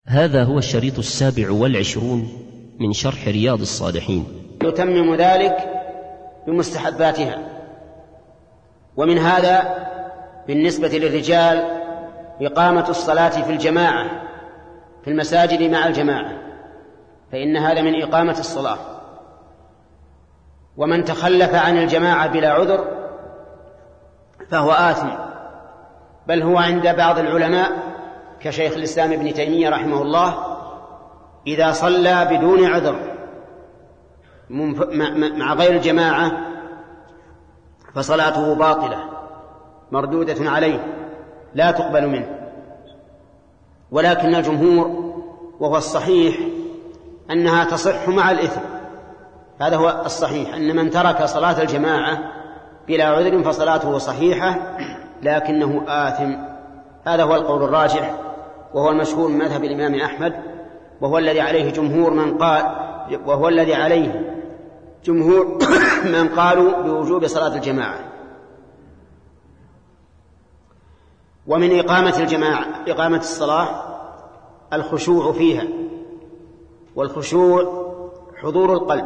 هذا هو الشريط 27 من شرح رياض الصالحين. يتمم ذلك بمستحباتها. ومن هذا بالنسبة للرجال إقامة الصلاة في الجماعة في المساجد مع الجماعة، فإن هذا من إقامة الصلاة. ومن تخلف عن الجماعة بلا عذر فهو آثم، بل هو عند بعض العلماء كشيخ الإسلام ابن تيمية رحمه الله إذا صلى بدون عذر مع غير الجماعة فصلاته باطلة مردودة عليه لا تقبل منه. ولكن الجمهور وهو الصحيح أنها تصح مع الإثم. هذا هو الصحيح، أن من ترك صلاة الجماعة بلا عذر فصلاته صحيحة لكنه آثم. هذا هو القول الراجح وهو المشهور من مذهب الإمام أحمد، وهو الذي عليه جمهور من قالوا بوجوب صلاة الجماعة. ومن إقامة الصلاة الخشوع فيها، والخشوع حضور القلب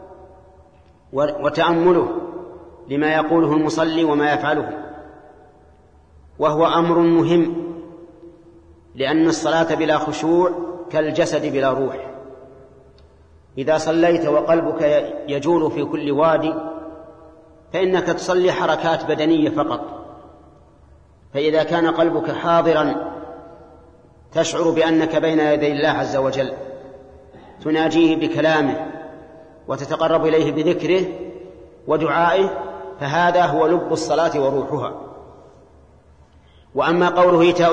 وتأمله لما يقوله المصلي وما يفعله، وهو أمر مهم، لأن الصلاة بلا خشوع كالجسد بلا روح. إذا صليت وقلبك يجول في كل وادي فإنك تصلي حركات بدنية فقط. فإذا كان قلبك حاضرا تشعر بأنك بين يدي الله عز وجل، تناجيه بكلامه وتتقرب إليه بذكره ودعائه، فهذا هو لب الصلاة وروحها. وأما قوله إيتاء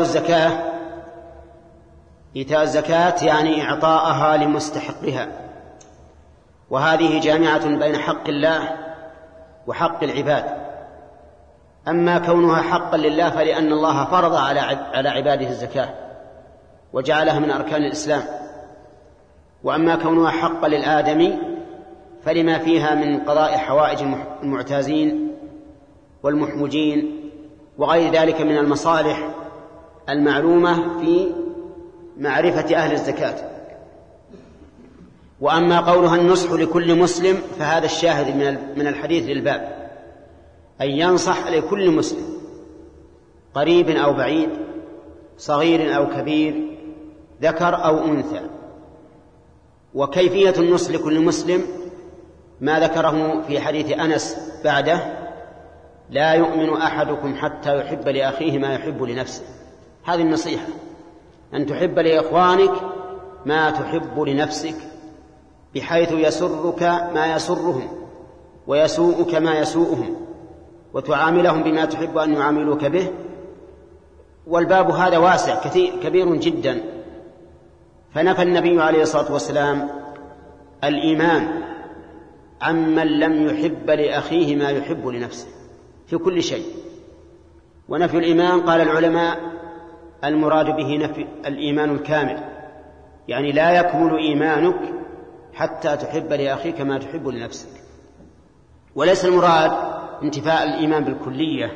الزكاة يعني إعطاءها لمستحقها، وهذه جامعة بين حق الله وحق العباد. أما كونها حقا لله فلأن الله فرض على عباده الزكاة وجعلها من أركان الإسلام. وأما كونها حقا للآدمي فلما فيها من قضاء حوائج المعتازين والمحمجين وغير ذلك من المصالح المعلومة في معرفة أهل الزكاة. وأما قولها النصح لكل مسلم فهذا الشاهد من الحديث للباب، أن ينصح لكل مسلم قريب أو بعيد، صغير أو كبير، ذكر أو أنثى. وكيفية النصح لكل مسلم ما ذكره في حديث أنس بعده: لا يؤمن أحدكم حتى يحب لأخيه ما يحب لنفسه. هذه النصيحة، أن تحب لإخوانك ما تحب لنفسك، بحيث يسرك ما يسرهم ويسوءك ما يسوءهم، وتعاملهم بما تحب أن يعاملوك به. والباب هذا واسع كبير جدا. فنفى النبي عليه الصلاة والسلام الإيمان عمن لم يحب لأخيه ما يحب لنفسه في كل شيء. ونفي الإيمان قال العلماء المراد به نفي الإيمان الكامل، يعني لا يكمل إيمانك حتى تحب لأخيك ما تحب لنفسك. وليس المراد انتفاء الإيمان بالكلية.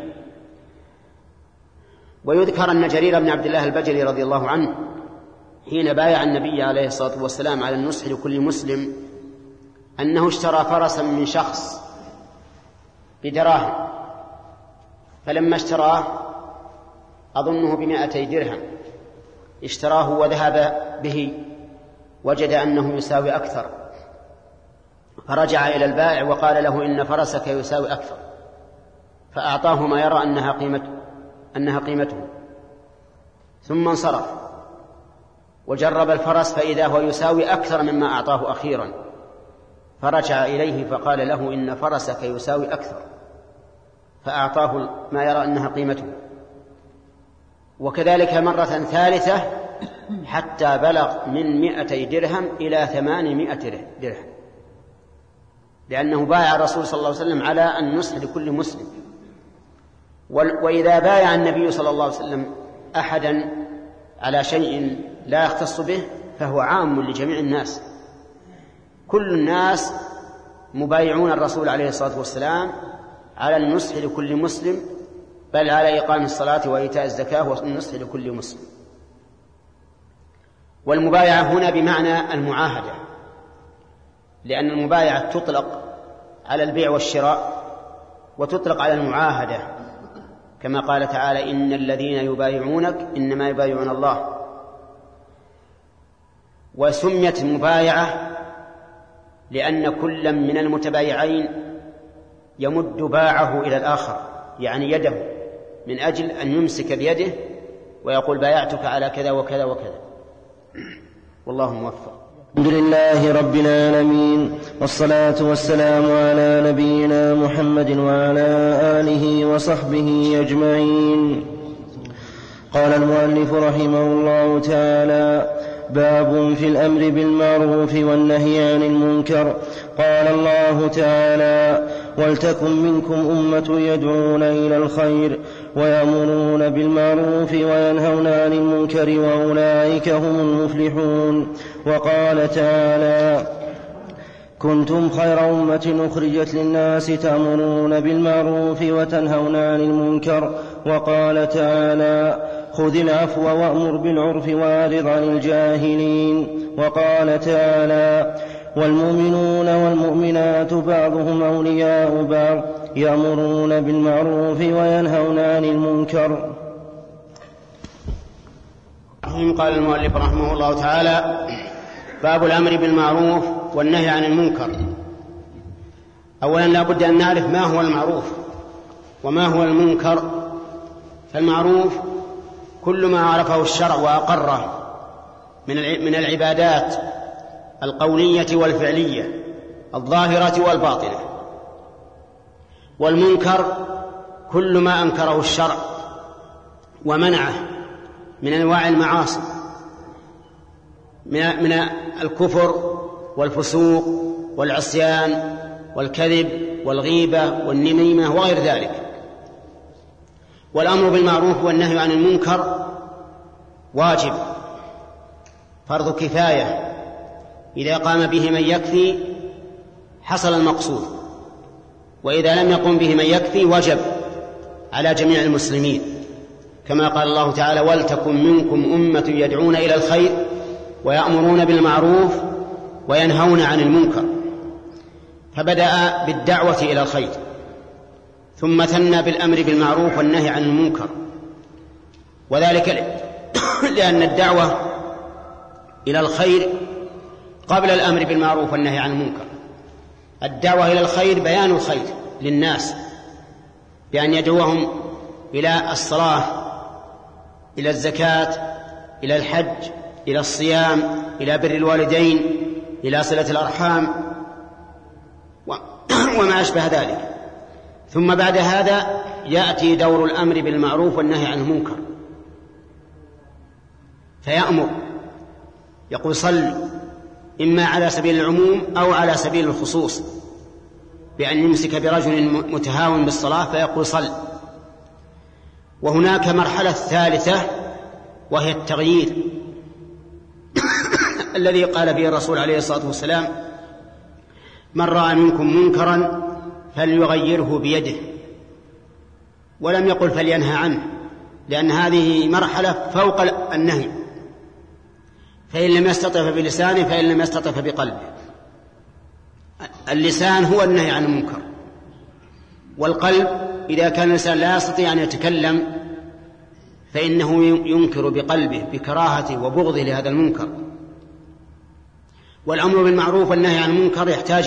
ويذكر أن جرير بن عبد الله البجلي رضي الله عنه حين بايع النبي عليه الصلاة والسلام على النصح لكل مسلم أنه اشترى فرسا من شخص بدراهم، فلما اشتراه أظنه ب200 درهم، اشتراه وذهب به وجد أنه يساوي أكثر، فرجع إلى البائع وقال له إن فرسك يساوي أكثر، فأعطاه ما يرى أنها قيمته، ثم انصرف وجرب الفرس فإذا هو يساوي أكثر مما أعطاه أخيرا، فرجع إليه فقال له إن فرسك يساوي أكثر، فأعطاه ما يرى أنها قيمته. وكذلك مرة ثالثة حتى بلغ من 200 درهم إلى 800 درهم، لأنه بايع الرسول صلى الله عليه وسلم على النصح لكل مسلم. وإذا بايع النبي صلى الله عليه وسلم أحدا على شيء لا يختص به فهو عام لجميع الناس. كل الناس مبايعون الرسول عليه الصلاة والسلام على النصح لكل مسلم، بل على إقام الصلاة وإيتاء الزكاة والنصح لكل مسلم. والمبايعة هنا بمعنى المعاهدة، لأن المبايعة تطلق على البيع والشراء وتطلق على المعاهدة، كما قال تعالى: إن الذين يبايعونك إنما يبايعون الله. وسميت المبايعة لأن كل من المتبايعين يمد باعه إلى الآخر، يعني يده، من أجل أن يمسك بيده ويقول: بايعتك على كذا وكذا وكذا. والله موفق. الحمد لله رب العالمين، والصلاة والسلام على نبينا محمد وعلى آله وصحبه أجمعين. قال المؤلف رحمه الله تعالى: باب في الأمر بالمعروف والنهي عن المنكر. قال الله تعالى: ولتكن منكم أمة يدعون إلى الخير ويأمرون بالمعروف وينهون عن المنكر وأولئك هم المفلحون. وقال تعالى: كنتم خير أمة أخرجت للناس تأمرون بالمعروف وتنهون عن المنكر. وقال تعالى: خذ العفو وأمر بالعرف وأعرض عن الجاهلين. وقال تعالى: والمؤمنون والمؤمنات بعضهم أولياء بعض يأمرون بالمعروف وينهون عن المنكر. قال المؤلف رحمه الله تعالى: باب الأمر بالمعروف والنهي عن المنكر. أولا لا بد أن نعرف ما هو المعروف وما هو المنكر. فالمعروف كل ما عرفه الشرع وأقره من العبادات القولية والفعلية الظاهرة والباطنة. والمنكر كل ما أنكره الشرع ومنعه من أنواع المعاصي، من الكفر والفسوق والعصيان والكذب والغيبة والنميمة وغير ذلك. والأمر بالمعروف والنهي عن المنكر واجب، فرض كفاية، إذا قام به من يكفي حصل المقصود، وإذا لم يقم به من يكفي وجب على جميع المسلمين، كما قال الله تعالى: ولتكن منكم أمة يدعون إلى الخير ويأمرون بالمعروف وينهون عن المنكر. فبدأ بالدعوة إلى الخير، ثم ثنى بالأمر بالمعروف والنهي عن المنكر، وذلك لأن الدعوة إلى الخير قبل الأمر بالمعروف والنهي عن المنكر. الدعوة إلى الخير بيان الخير للناس بأن يدعوهم إلى الصلاة، إلى الزكاة، إلى الحج، إلى الصيام، إلى بر الوالدين، إلى صلة الأرحام وما أشبه ذلك. ثم بعد هذا يأتي دور الأمر بالمعروف والنهي عن المنكر، فيأمر، يقول: صل، إما على سبيل العموم أو على سبيل الخصوص، بأن يمسك برجل متهاون بالصلاة فيقول: صل. وهناك مرحلة ثالثة وهي التغيير الذي قال فيه الرسول عليه الصلاة والسلام: من رأى منكم منكرا فليغيره بيده، ولم يقل فلينهى عنه، لأن هذه مرحلة فوق النهي. فإن لم يستطع بلسانه، فإن لم يستطع بقلبه. اللسان هو النهي عن المنكر، والقلب إذا كان الإنسان لا يستطيع أن يتكلم فإنه ينكر بقلبه بكراهته وبغضه لهذا المنكر. والأمر بالمعروف والنهي عن المنكر يحتاج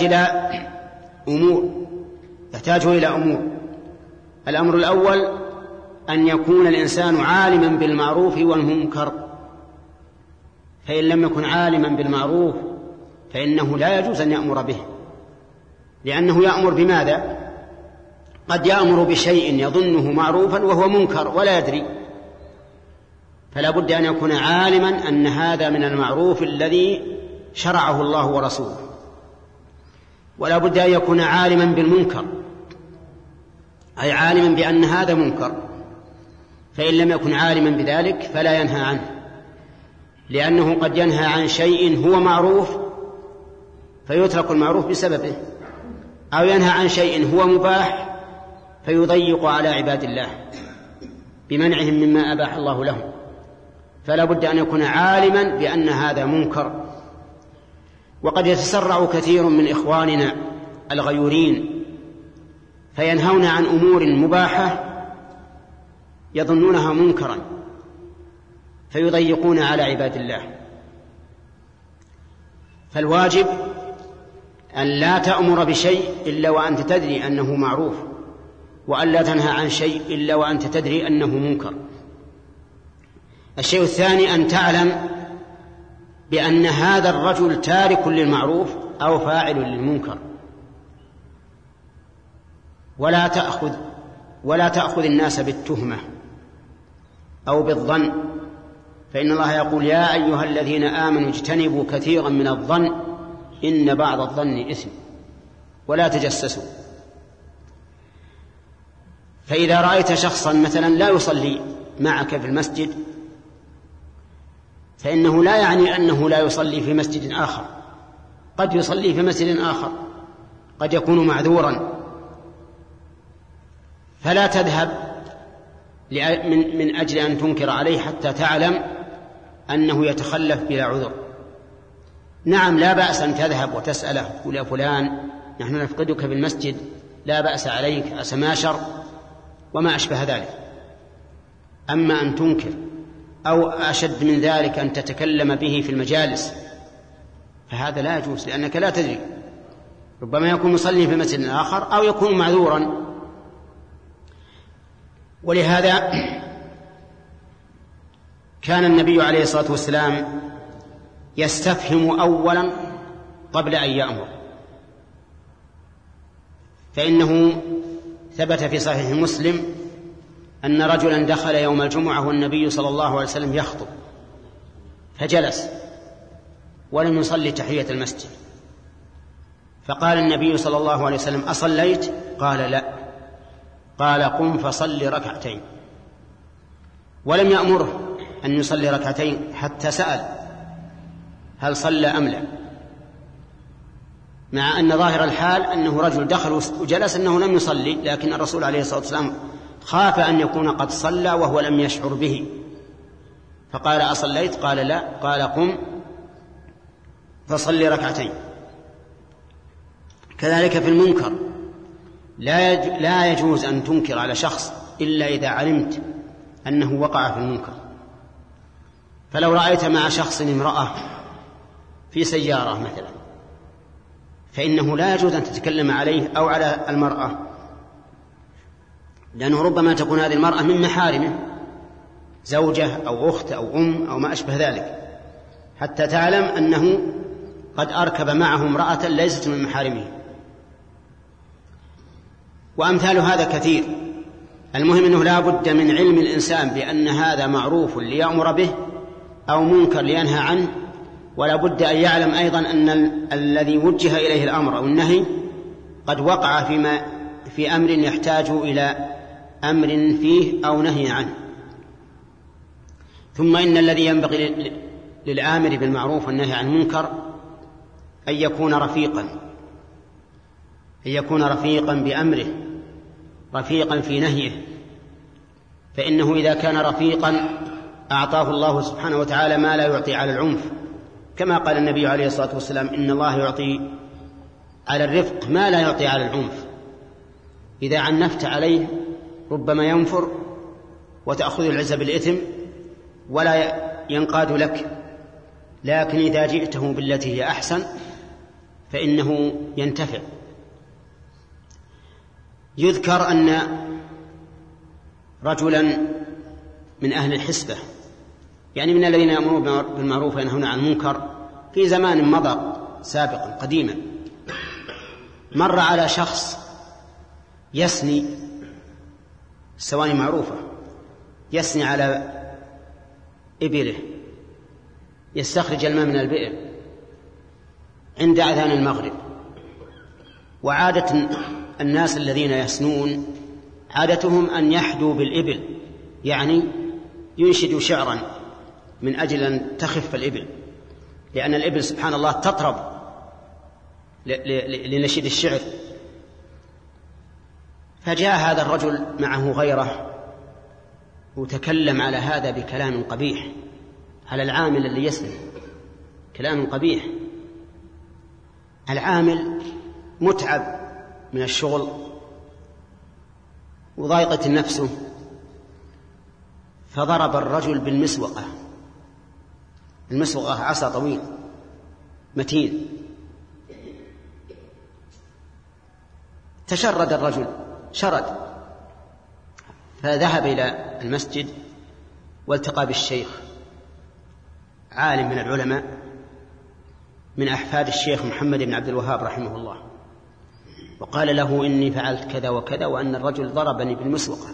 إلى أمور. الأمر الأول أن يكون الإنسان عالما بالمعروف والمنكر، فإن لم يكن عالما بالمعروف فإنه لا يجوز أن يأمر به، لأنه يأمر بماذا؟ قد يأمر بشيء يظنه معروفا وهو منكر ولا يدري، فلا بد أن يكون عالما أن هذا من المعروف الذي شرعه الله ورسوله، ولا بد أن يكون عالما بالمنكر، أي عالما بأن هذا منكر. فإن لم يكن عالما بذلك فلا ينهى عنه، لأنه قد ينهى عن شيء هو معروف فيترك المعروف بسببه، أو ينهى عن شيء هو مباح فيضيق على عباد الله بمنعهم مما أباح الله لهم. فلا بد أن يكون عالما بأن هذا منكر. وقد يتسرع كثير من إخواننا الغيورين فينهون عن أمور مباحة يظنونها منكرا فيضيقون على عباد الله. فالواجب أن لا تأمر بشيء إلا وأنت تدري أنه معروف، وأن لا تنهى عن شيء إلا وأنت تدري أنه منكر. الشيء الثاني أن تعلم بأن هذا الرجل تارك للمعروف أو فاعل للمنكر، ولا تأخذ الناس بالتهمة أو بالظن، فإن الله يقول يا أيها الذين آمنوا اجتنبوا كثيرا من الظن إن بعض الظن إثم ولا تجسسوا. فإذا رأيت شخصا مثلا لا يصلي معك في المسجد فإنه لا يعني أنه لا يصلي في مسجد آخر، قد يصلي في مسجد آخر، قد يكون معذورا، فلا تذهب من أجل أن تنكر عليه حتى تعلم أنه يتخلف بلا عذر. نعم لا بأس أن تذهب وتسأله تقول يا فلان نحن نفقدك في المسجد، لا بأس عليك، أسماشر وما أشبه ذلك. أما أن تنكر أو أشد من ذلك أن تتكلم به في المجالس فهذا لا يجوز، لأنك لا تدري، ربما يكون مصلي في مسجد آخر أو يكون معذورا. ولهذا كان النبي عليه الصلاة والسلام يستفهم أولا قبل أن يأمر، فإنه ثبت في صحيح مسلم أن رجلا دخل يوم الجمعة والنبي صلى الله عليه وسلم يخطب فجلس ولم يصلي تحية المسجد، فقال النبي صلى الله عليه وسلم أصليت؟ قال لا. قال قم فصل ركعتين، ولم يأمره أن يصلي ركعتين حتى سأل هل صلى أم لا، مع أن ظاهر الحال أنه رجل دخل وجلس أنه لم يصلي، لكن الرسول عليه الصلاة والسلام خاف أن يكون قد صلى وهو لم يشعر به، فقال أصليت؟ قال لا. قال قم فصل ركعتين. كذلك في المنكر لا يجوز أن تنكر على شخص إلا إذا علمت أنه وقع في المنكر. فلو رأيت مع شخص امرأة في سيارة مثلا فإنه لا يجوز أن تتكلم عليه أو على المرأة، لأنه ربما تكون هذه المرأة من محارمه، زوجة أو أخت أو أم أو ما أشبه ذلك، حتى تعلم أنه قد أركب معه امرأة ليست من محارمه. وأمثال هذا كثير. المهم أنه لا بد من علم الإنسان بأن هذا معروف ليأمر به أو منكر لينهى عنه، ولا بد أن يعلم أيضا أن الذي وجه إليه الأمر أو النهي قد وقع في أمر يحتاج إلى أمر فيه أو نهي عنه. ثم إن الذي ينبغي للآمر بالمعروف والنهي عن المنكر أن يكون رفيقا بأمره، رفيقا في نهيه، فإنه إذا كان رفيقا أعطاه الله سبحانه وتعالى ما لا يعطي على العنف، كما قال النبي عليه الصلاة والسلام إن الله يعطي على الرفق ما لا يعطي على العنف. إذا عنفت عليه ربما ينفر وتأخذ العزة بالإثم ولا ينقاد لك، لكن إذا جئته بالتي هي أحسن فإنه ينتفع. يذكر أن رجلا من أهل الحسبة، يعني من الذين يأمرون بالمعروف وينهون عن المنكر في زمان مضى سابقا قديما، مر على شخص يسني، السواني معروفة، يسني على إبله، يستخرج الماء من البئر عند أذان المغرب. وعادة الناس الذين يسنون عادتهم أن يحدوا بالإبل، يعني ينشدوا شعرا من أجل أن تخف الإبل، لأن الإبل سبحان الله تطرب لنشيد الشعر. فجاء هذا الرجل معه غيره وتكلم على هذا بكلام قبيح، على العامل اللي يسلم كلام قبيح. العامل متعب من الشغل وضايقت نفسه، فضرب الرجل بالمسوقة. المسوقة عصا طويل متين. تشرد الرجل شرد، فذهب إلى المسجد والتقى بالشيخ عالم من العلماء من أحفاد الشيخ محمد بن عبد الوهاب رحمه الله، وقال له إني فعلت كذا وكذا وأن الرجل ضربني بالمسوقة.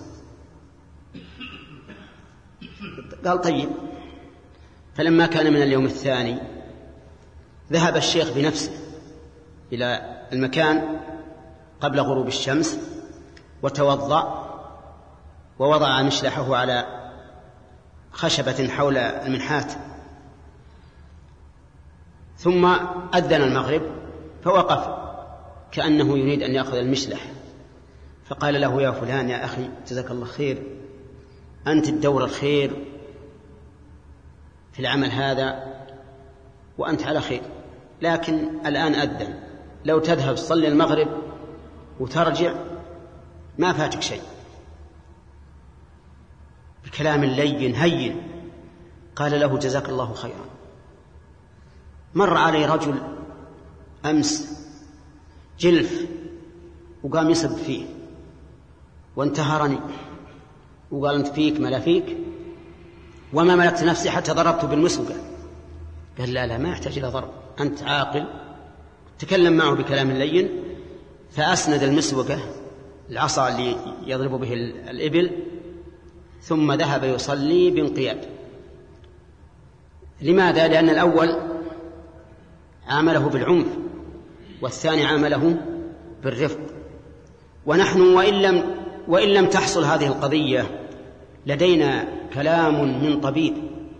قال طيب. فلما كان من اليوم الثاني ذهب الشيخ بنفسه إلى المكان قبل غروب الشمس وتوضأ ووضع مشلحه على خشبة حول المنحات، ثم أذن المغرب فوقف كأنه يريد أن يأخذ المشلح، فقال له يا فلان يا أخي جزاك الله خير، أنت الدور الخير في العمل هذا وأنت على خير، لكن الآن أذن، لو تذهب تصلي المغرب وترجع ما فاتك شيء. بكلام لين هين قال له جزاك الله خيرا. مر علي رجل أمس جلف وقام يسب فيه وانتهرني وقال أنت فيك ما لا فيك وما ملكت نفسي حتى ضربته بالمسوقة. قال لا ما يحتاج إلى ضرب، أنت عاقل. تكلم معه بكلام لين، فأسند المسوقة العصا اللي يضرب به الإبل، ثم ذهب يصلي بانقياد. لماذا؟ لأن الأول عامله بالعنف والثاني عامله بالرفق. ونحن وإن لم تحصل هذه القضية لدينا كلام من طبيب.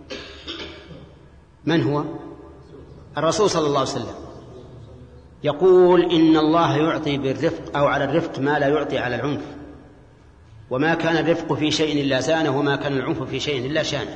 من هو؟ الرسول صلى الله عليه وسلم يقول إن الله يعطي بالرفق أو على الرفق ما لا يعطي على العنف، وما كان الرفق في شيء إلا زانه وما كان العنف في شيء إلا شانه.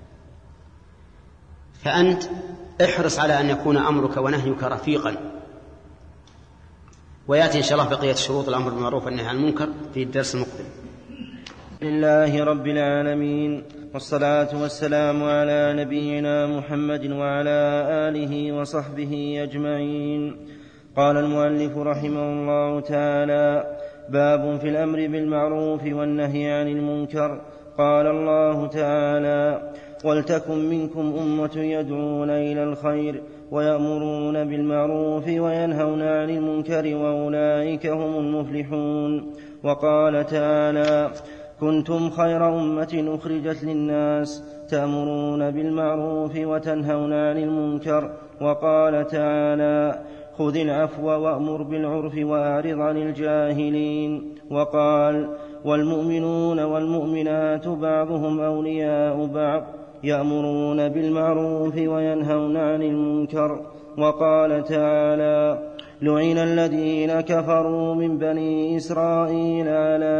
فأنت احرص على أن يكون أمرك ونهيك رفيقا. ويأتي إن شاء الله بقية شروط الأمر بالمعروف والنهي عن المنكر في الدرس المقبل. لله رب العالمين، والصلاة والسلام على نبينا محمد وعلى آله وصحبه أجمعين. قال المؤلف رحمه الله تعالى: باب في الأمر بالمعروف والنهي عن المنكر. قال الله تعالى: ولتكن منكم أمة يدعون إلى الخير ويأمرون بالمعروف وينهون عن المنكر وأولئك هم المفلحون. وقال تعالى: كنتم خير أمة أخرجت للناس تأمرون بالمعروف وتنهون عن المنكر. وقال تعالى: خذ العفو وأمر بالعرف وأعرض عن الجاهلين. وقال: والمؤمنون والمؤمنات بعضهم أولياء بعض يأمرون بالمعروف وينهون عن المنكر. وقال تعالى: لعن الذين كفروا من بني إسرائيل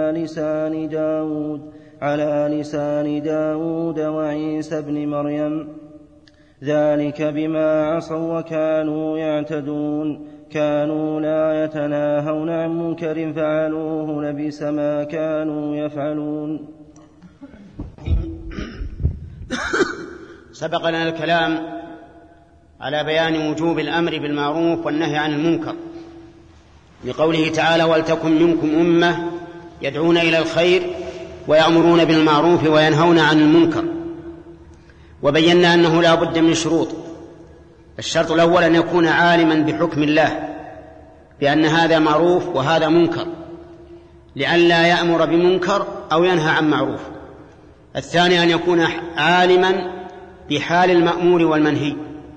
على لسان داود وعيسى بن مريم ذلك بما عصوا وكانوا يعتدون كانوا لا يتناهون عن منكر فعلوه لبئس ما كانوا يفعلون. سبق لنا الكلام على بيان وجوب الأمر بالمعروف والنهي عن المنكر لقوله تعالى: ولتكن منكم أمة يدعون إلى الخير ويأمرون بالمعروف وينهون عن المنكر. وبينا أنه لا بد من شروط. الشرط الأول أن يكون عالما بحكم الله بأن هذا معروف وهذا منكر، لئلا يأمر بمنكر أو ينهى عن معروف. الثاني أن يكون عالما بحال المأمور والمنهي،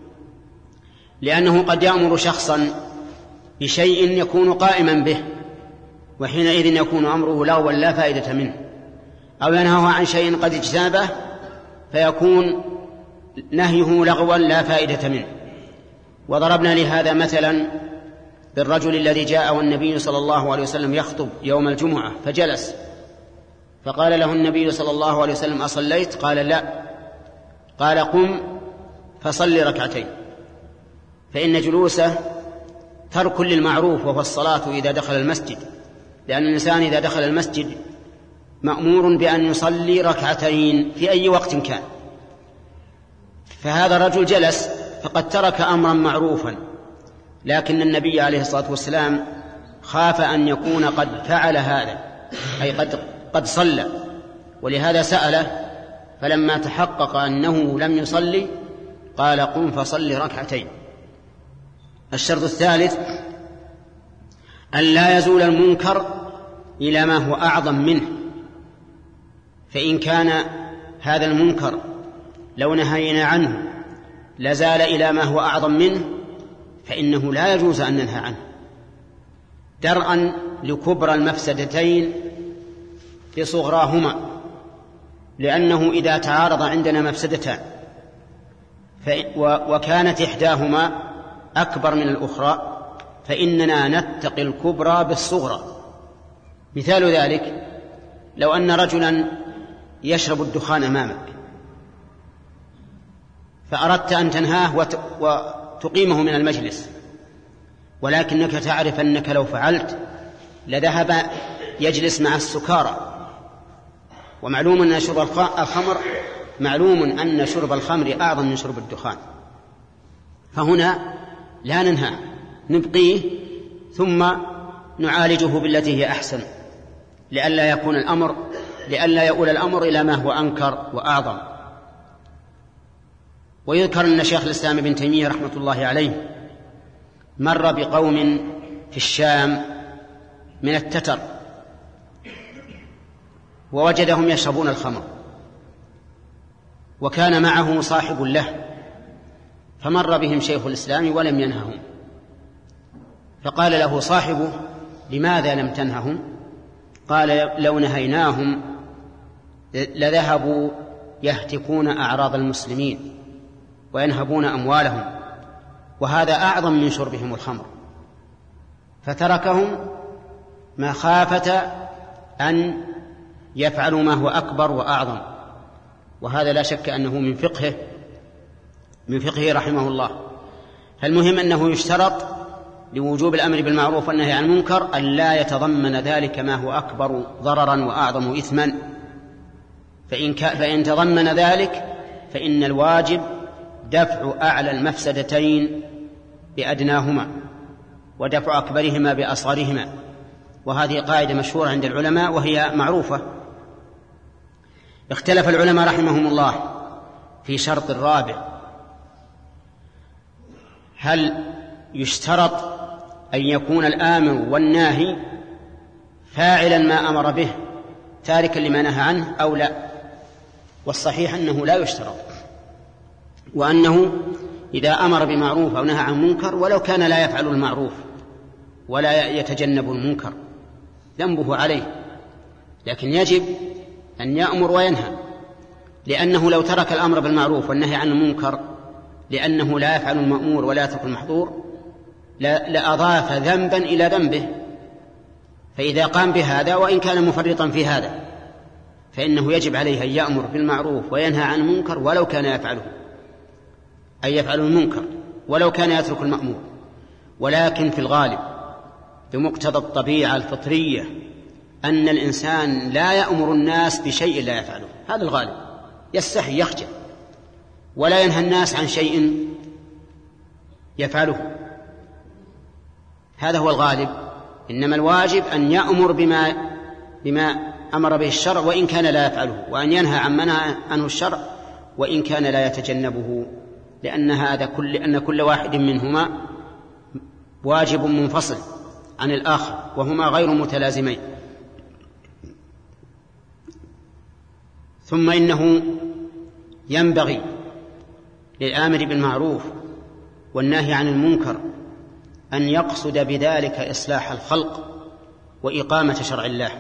لأنه قد يأمر شخصا بشيء يكون قائما به وحينئذ يكون أمره لغوا لا فائدة منه، أو ينهى عن شيء قد اجتنبه فيكون نهيه لغوا لا فائدة منه. وضربنا لهذا مثلا بالرجل الذي جاء والنبي صلى الله عليه وسلم يخطب يوم الجمعة فجلس، فقال له النبي صلى الله عليه وسلم: أصليت؟ قال: لا. قال قم فصل ركعتين، فإن جلوسه ترك للمعروف وهو الصلاة إذا دخل المسجد، لأن الإنسان إذا دخل المسجد مأمور بأن يصلي ركعتين في أي وقت كان. فهذا الرجل جلس فقد ترك أمرا معروفا، لكن النبي عليه الصلاة والسلام خاف أن يكون قد فعل هذا، أي قد صلى، ولهذا سأله، فلما تحقق أنه لم يصلي قال قم فصل ركعتين. الشرط الثالث أن لا يزول المنكر إلى ما هو أعظم منه، فإن كان هذا المنكر لو نهينا عنه لزال إلى ما هو أعظم منه فإنه لا يجوز أن ننهى عنه، درءا لكبرى المفسدتين لصغراهما، لأنه إذا تعارض عندنا مفسدتان وكانت إحداهما أكبر من الأخرى فإننا نتقي الكبرى بالصغرى. مثال ذلك لو أن رجلا يشرب الدخان أمامك فأردت أن تنهاه وتقيمه من المجلس، ولكنك تعرف أنك لو فعلت لذهب يجلس مع السكارى، ومعلوم أن شرب الخمر أن شرب الخمر أعظم من شرب الدخان، فهنا لا ننهى، نبقيه ثم نعالجه بالتي هي أحسن، لئلا يؤول الأمر إلى ما هو أنكر وأعظم. ويذكر أن شيخ الإسلام ابن تيمية رحمة الله عليه مر بقوم في الشام من التتر ووجدهم يشربون الخمر، وكان معه صاحب له، فمر بهم شيخ الإسلام ولم ينههم، فقال له صاحبه لماذا لم تنههم؟ قال لو نهيناهم لذهبوا يهتكون أعراض المسلمين وينهبون أموالهم، وهذا أعظم من شربهم الخمر، فتركهم مخافة أن يفعلوا ما هو أكبر وأعظم. وهذا لا شك أنه من فقهه رحمه الله. فالمهم أنه يشترط لوجوب الأمر بالمعروف والنهي عن المنكر أن لا يتضمن ذلك ما هو أكبر ضررا وأعظم إثما، فإن تضمن ذلك فإن الواجب دفع أعلى المفسدتين بأدناهما ودفع أكبرهما بأصغرهما، وهذه قاعدة مشهورة عند العلماء وهي معروفة. اختلف العلماء رحمهم الله في شرط الرابع، هل يشترط أن يكون الآمر والناهي فاعلا ما أمر به تاركا لما نهى عنه أو لا؟ والصحيح أنه لا يشترط، وأنه إذا أمر بمعروف أو نهى عن منكر ولو كان لا يفعل المعروف ولا يتجنب المنكر ذنبه عليه، لكن يجب أن يأمر وينهى، لأنه لو ترك الأمر بالمعروف والنهي عن المنكر لأنه لا يفعل المأمور ولا يترك المحظور لأضاف ذنبا إلى ذنبه. فإذا قام بهذا وإن كان مفرطا في هذا فإنه يجب عليه أن يأمر بالمعروف وينهى عن المنكر ولو كان يفعله، أي يفعل المنكر ولو كان يترك المأمور. ولكن في الغالب بمقتضى الطبيعة الفطرية أن الإنسان لا يأمر الناس بشيء لا يفعله، هذا الغالب، يستحي يخجل ولا ينهى الناس عن شيء يفعله، هذا هو الغالب. إنما الواجب أن يأمر بما أمر به الشرع وإن كان لا يفعله، وأن ينهى عن منع عنه الشرع وإن كان لا يتجنبه، لأن كل واحد منهما واجب منفصل عن الآخر وهما غير متلازمين. ثم إنه ينبغي للآمر بالمعروف والنهي عن المنكر أن يقصد بذلك إصلاح الخلق وإقامة شرع الله،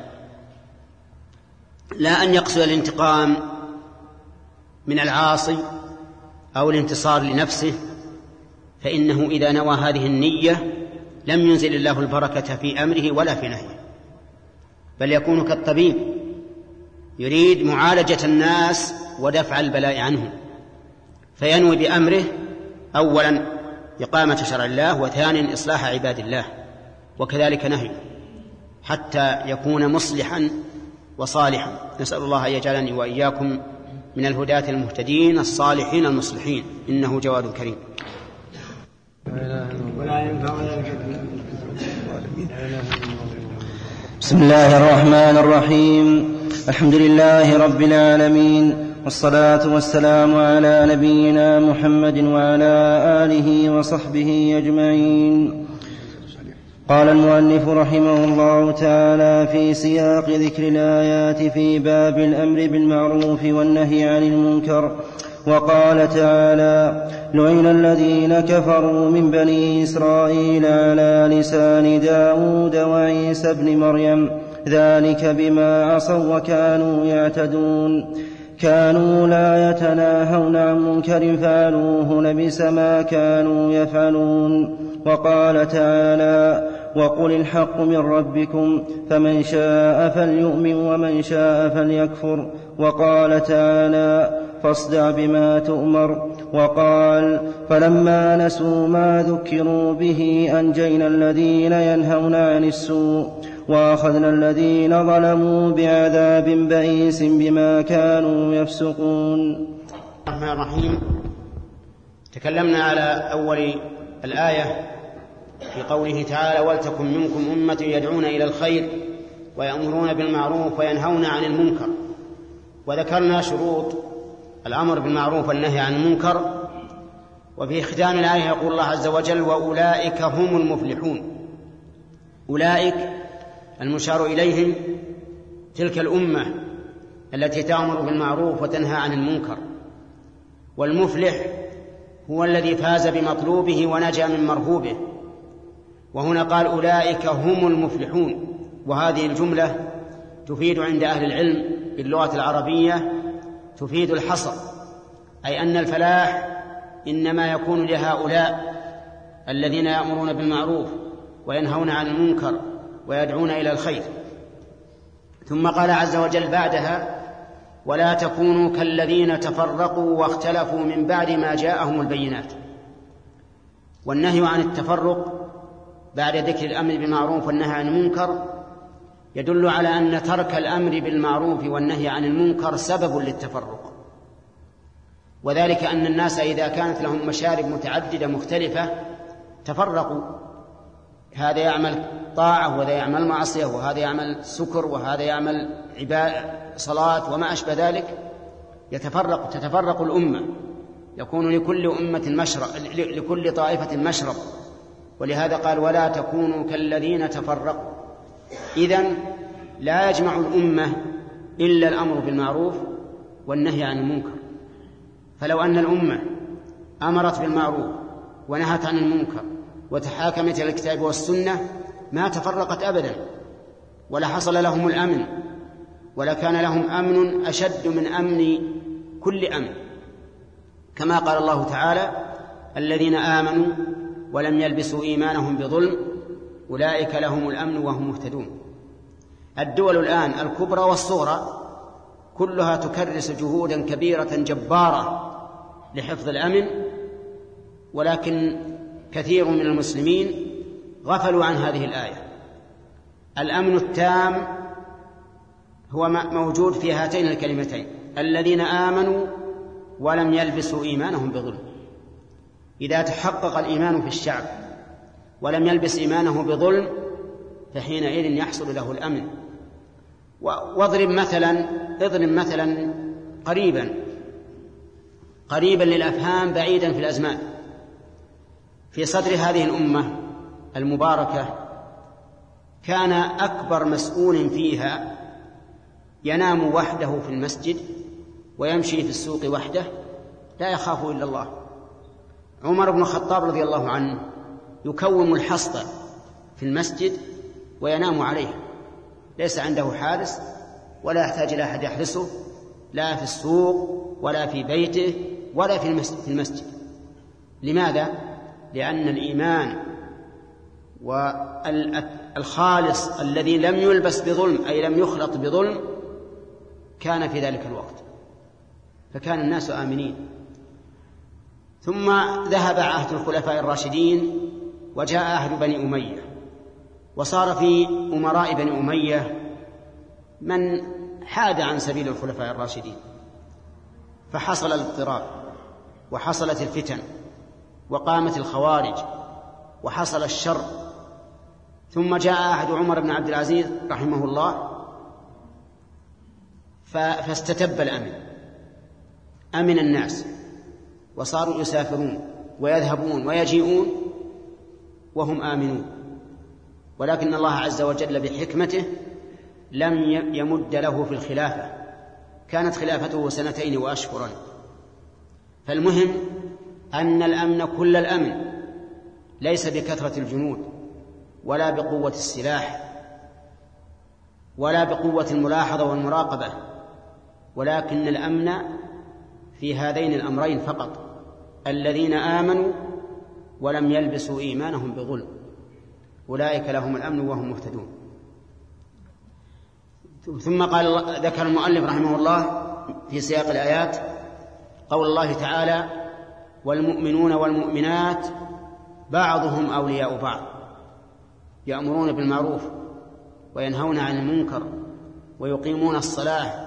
لا أن يقصد الانتقام من العاصي أو الانتصار لنفسه، فإنه إذا نوى هذه النية لم ينزل الله البركة في أمره ولا في نهيه، بل يكون كالطبيب يريد معالجة الناس ودفع البلاء عنهم، فينوي بأمره أولا إقامة شرع الله، وثانيا إصلاح عباد الله، وكذلك نهيه حتى يكون مصلحا وصالحا. نسأل الله أن يجعلني وإياكم من الهداة المهتدين الصالحين المصلحين، إنه جواد كريم. بسم الله الرحمن الرحيم. الحمد لله رب العالمين، والصلاة والسلام على نبينا محمد وعلى آله وصحبه أجمعين. قال المؤلف رحمه الله تعالى في سياق ذكر الآيات في باب الأمر بالمعروف والنهي عن المنكر، وقال تعالى: لعن الذين كفروا من بني إسرائيل على لسان داود وعيسى بن مريم ذلك بما عصوا وكانوا يعتدون، كانوا لا يتناهون عن منكر فعلوه لبئس ما كانوا يفعلون. وقال تعالى: وقل الحق من ربكم فمن شاء فليؤمن ومن شاء فليكفر. وقال تعالى: فاصدع بما تؤمر. وقال: فلما نسوا ما ذكروا به أنجينا الذين ينهون عن السوء وأخذنا الذين ظلموا بعذاب بئيس بما كانوا يفسقون. الرحمن الرحيم. تكلمنا على أول الآية في قوله تعالى: ولتكن منكم أمة يدعون إلى الخير ويأمرون بالمعروف وينهون عن المنكر، وذكرنا شروط الأمر بالمعروف والنهي عن المنكر. وفي ختام الآية يقول الله عز وجل: وأولئك هم المفلحون. أولئك المشار إليهم تلك الأمة التي تأمر بالمعروف وتنهى عن المنكر، والمفلح هو الذي فاز بمطلوبه ونجا من مرهوبه. وهنا قال: أولئك هم المفلحون، وهذه الجملة تفيد عند أهل العلم باللغة العربية تفيد الحصر، أي أن الفلاح إنما يكون لهؤلاء الذين يأمرون بالمعروف وينهون عن المنكر ويدعون إلى الخير. ثم قال عز وجل بعدها: ولا تكونوا كالذين تفرقوا واختلفوا من بعد ما جاءهم البينات. والنهي عن التفرق بعد ذكر الأمر بالمعروف والنهي عن المنكر يدل على أن ترك الأمر بالمعروف والنهي عن المنكر سبب للتفرق، وذلك أن الناس إذا كانت لهم مشارب متعددة مختلفة تفرقوا، هذا يعمل طاعة وهذا يعمل معصية، وهذا يعمل سكر وهذا يعمل صلاة وما أشبه ذلك، تتفرق الأمة، يكون لكل أمة مشرب، لكل طائفة مشرب. ولهذا قال: ولا تكونوا كالذين تفرقوا. إذن لا يجمع الأمة إلا الأمر بالمعروف والنهي عن المنكر. فلو أن الأمة أمرت بالمعروف ونهت عن المنكر وتحاكمت إلى الكتاب والسنة ما تفرقت أبدا، ولا حصل لهم الأمن، ولا كان لهم أمن أشد من أمن كل أمن، كما قال الله تعالى: الذين آمنوا ولم يلبسوا إيمانهم بظلم أولئك لهم الأمن وهم مهتدون. الدول الآن الكبرى والصغرى كلها تكرس جهودا كبيرة جبارة لحفظ الأمن، ولكن كثير من المسلمين غفلوا عن هذه الآية. الأمن التام هو موجود في هاتين الكلمتين: الذين آمنوا ولم يلبسوا إيمانهم بظلم. إذا تحقق الإيمان في الشعب ولم يلبس إيمانه بظلم فحينئذ يحصل له الأمن. واضرب مثلا قريبا للأفهام بعيدا في الأزمان. في صدر هذه الأمة المباركة كان أكبر مسؤول فيها ينام وحده في المسجد ويمشي في السوق وحده لا يخاف إلا الله. عمر بن الخطاب رضي الله عنه يكوم الحصبة في المسجد وينام عليه، ليس عنده حارس ولا يحتاج إلى أحد يحرسه، لا في السوق ولا في بيته ولا في المسجد. لماذا؟ لأن الإيمان والخالص الذي لم يلبس بظلم أي لم يخلط بظلم كان في ذلك الوقت، فكان الناس آمنين. ثم ذهب عهد الخلفاء الراشدين وجاء عهد بني أمية، وصار في أمراء بني أمية من حاد عن سبيل الخلفاء الراشدين، فحصل الاضطراب وحصلت الفتن وقامت الخوارج وحصل الشر. ثم جاء عهد عمر بن عبد العزيز رحمه الله فاستتب الأمن، أمن الناس وصاروا يسافرون ويذهبون ويجيئون وهم آمنون، ولكن الله عز وجل بحكمته لم يمد له في الخلافة، كانت خلافته 2 وأشهرا. فالمهم أن الأمن كل الأمن ليس بكثرة الجنود ولا بقوة السلاح ولا بقوة الملاحظة والمراقبة، ولكن الأمن في هذين الأمرين فقط: الذين آمنوا ولم يلبسوا إيمانهم بظلم أولئك لهم الأمن وهم مهتدون. ثم ذكر المؤلف رحمه الله في سياق الآيات قول الله تعالى: والمؤمنون والمؤمنات بعضهم أولياء بعض يأمرون بالمعروف وينهون عن المنكر ويقيمون الصلاة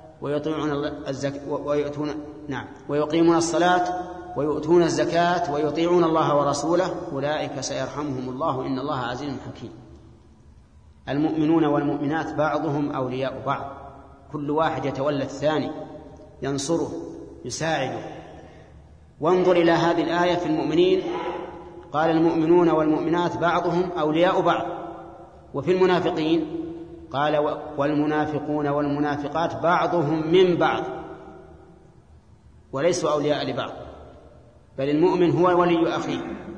ويقيمون الصلاة ويؤتون الزكاة ويطيعون الله ورسوله أولئك سيرحمهم الله إن الله عزيز حكيم. المؤمنون والمؤمنات بعضهم أولياء بعض، كل واحد يتولى الثاني، ينصره يساعده. وانظر إلى هذه الآية في المؤمنين، قال المؤمنون والمؤمنات بعضهم أولياء بعض، وفي المنافقين قال والمنافقون والمنافقات بعضهم من بعض، وليسوا أولياء لبعض، بل المؤمن هو ولي أخيه،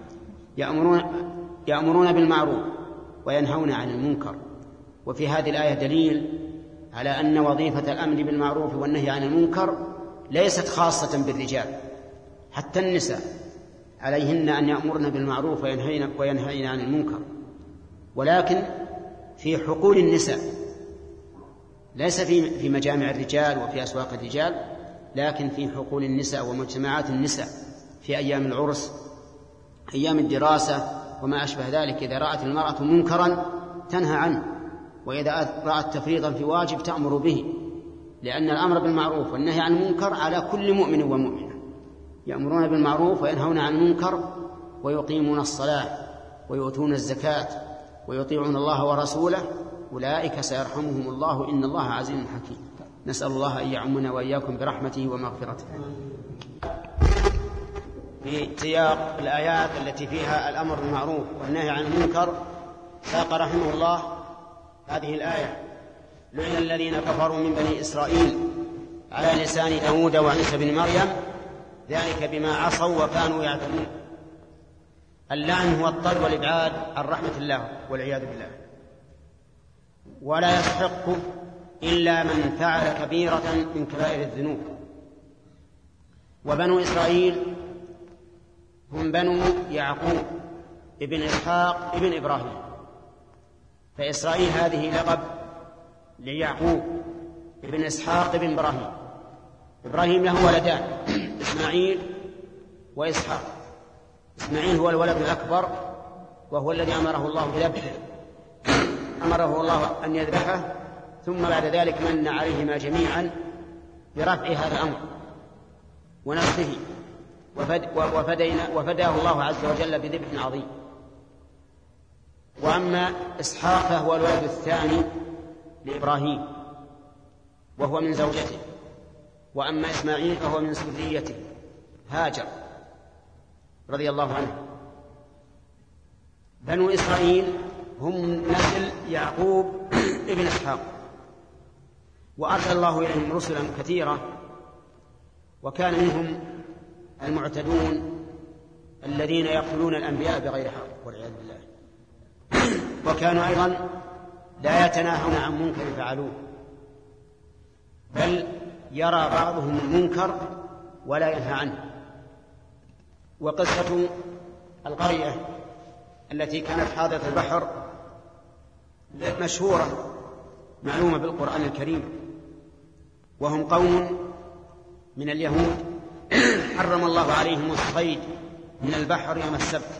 يأمرون بالمعروف وينهون عن المنكر. وفي هذه الآية دليل على أن وظيفة الأمر بالمعروف والنهي عن المنكر ليست خاصة بالرجال، حتى النساء عليهن أن يأمرن بالمعروف وينهين عن المنكر، ولكن في حقول النساء، ليس في مجامع الرجال وفي أسواق الرجال، لكن في حقول النساء ومجتمعات النساء في أيام العرس، أيام الدراسة وما أشبه ذلك. إذا رأت المرأة منكرا تنهى عنه، وإذا رأت تفريطا في واجب تأمر به، لأن الأمر بالمعروف والنهي عن المنكر على كل مؤمن ومؤمنة. يأمرون بالمعروف وينهون عن المنكر ويقيمون الصلاة ويؤتون الزكاة ويطيعون الله ورسوله أولئك سيرحمهم الله إن الله عزيز حكيم. نسأل الله أن يعمنا وإياكم برحمته ومغفرته. في سياق الآيات التي فيها الأمر بالمعروف والنهي عن المنكر ساق رحمه الله هذه الآية: لعن الذين كفروا من بني إسرائيل على لسان داود وعيسى بن مريم ذلك بما عصوا وكانوا يعتدون. اللعن هو الطرد والإبعاد عن رحمة الله والعياذ بالله، ولا يستحقه إلا من فعل كبيرة من كبائر الذنوب. وبنو إسرائيل هم بنو يعقوب ابن إسحاق ابن إبراهيم، فإسرائيل هذه لقب ليعقوب ابن إسحاق ابن إبراهيم. إبراهيم له ولدان إسماعيل وإسحاق. إسماعيل هو الولد الأكبر وهو الذي أمره الله بذبحه، أمره الله أن يذبحه، ثم بعد ذلك من عليهما جميعا برفع هذا الأمر ونفسه، وفداه الله عز وجل بذبح عظيم. وأما إسحاق فهو الولد الثاني لإبراهيم وهو من زوجته، وأما إسماعيل فهو من ذريته هاجر رضي الله عنه. بنو إسرائيل هم نسل يعقوب ابن إسحاق، وأرسل الله إليهم رسلا كثيرة، وكان منهم المعتدون الذين يقتلون الأنبياء بغير حق والعياذ بالله، وكانوا أيضا لا يتناهون عن منكر فعلوه، بل يرى بعضهم المنكر ولا ينهى عنه. وقصة القرية التي كانت حاضرة البحر مشهورة معلومة بالقرآن الكريم، وهم قوم من اليهود حرم الله عليهم الصيد من البحر يوم السبت،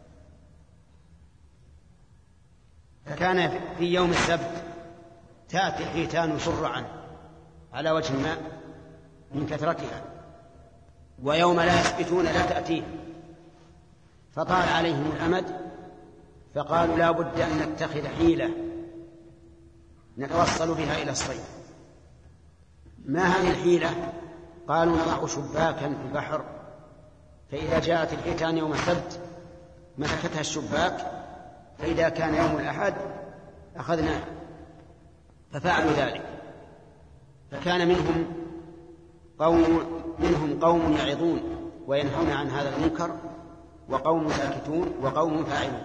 فكان في يوم السبت تأتي الحيتان شرعا على وجه الماء من كثرتها، ويوم لا يسبتون لا تأتيه، فطال عليهم الأمد فقالوا لا بد أن نتخذ حيلة نتوصل بها إلى الصيد. ما هذه الحيلة؟ قالوا نضع شباكا في البحر، فإذا جاءت الحيتان يوم السبت مسكتها الشباك، فإذا كان يوم الأحد أخذناها، ففعلوا ذلك. فكان منهم قوم يعظون وينهون عن هذا المنكر، وقوم ساكتون، وقوم فاعلون،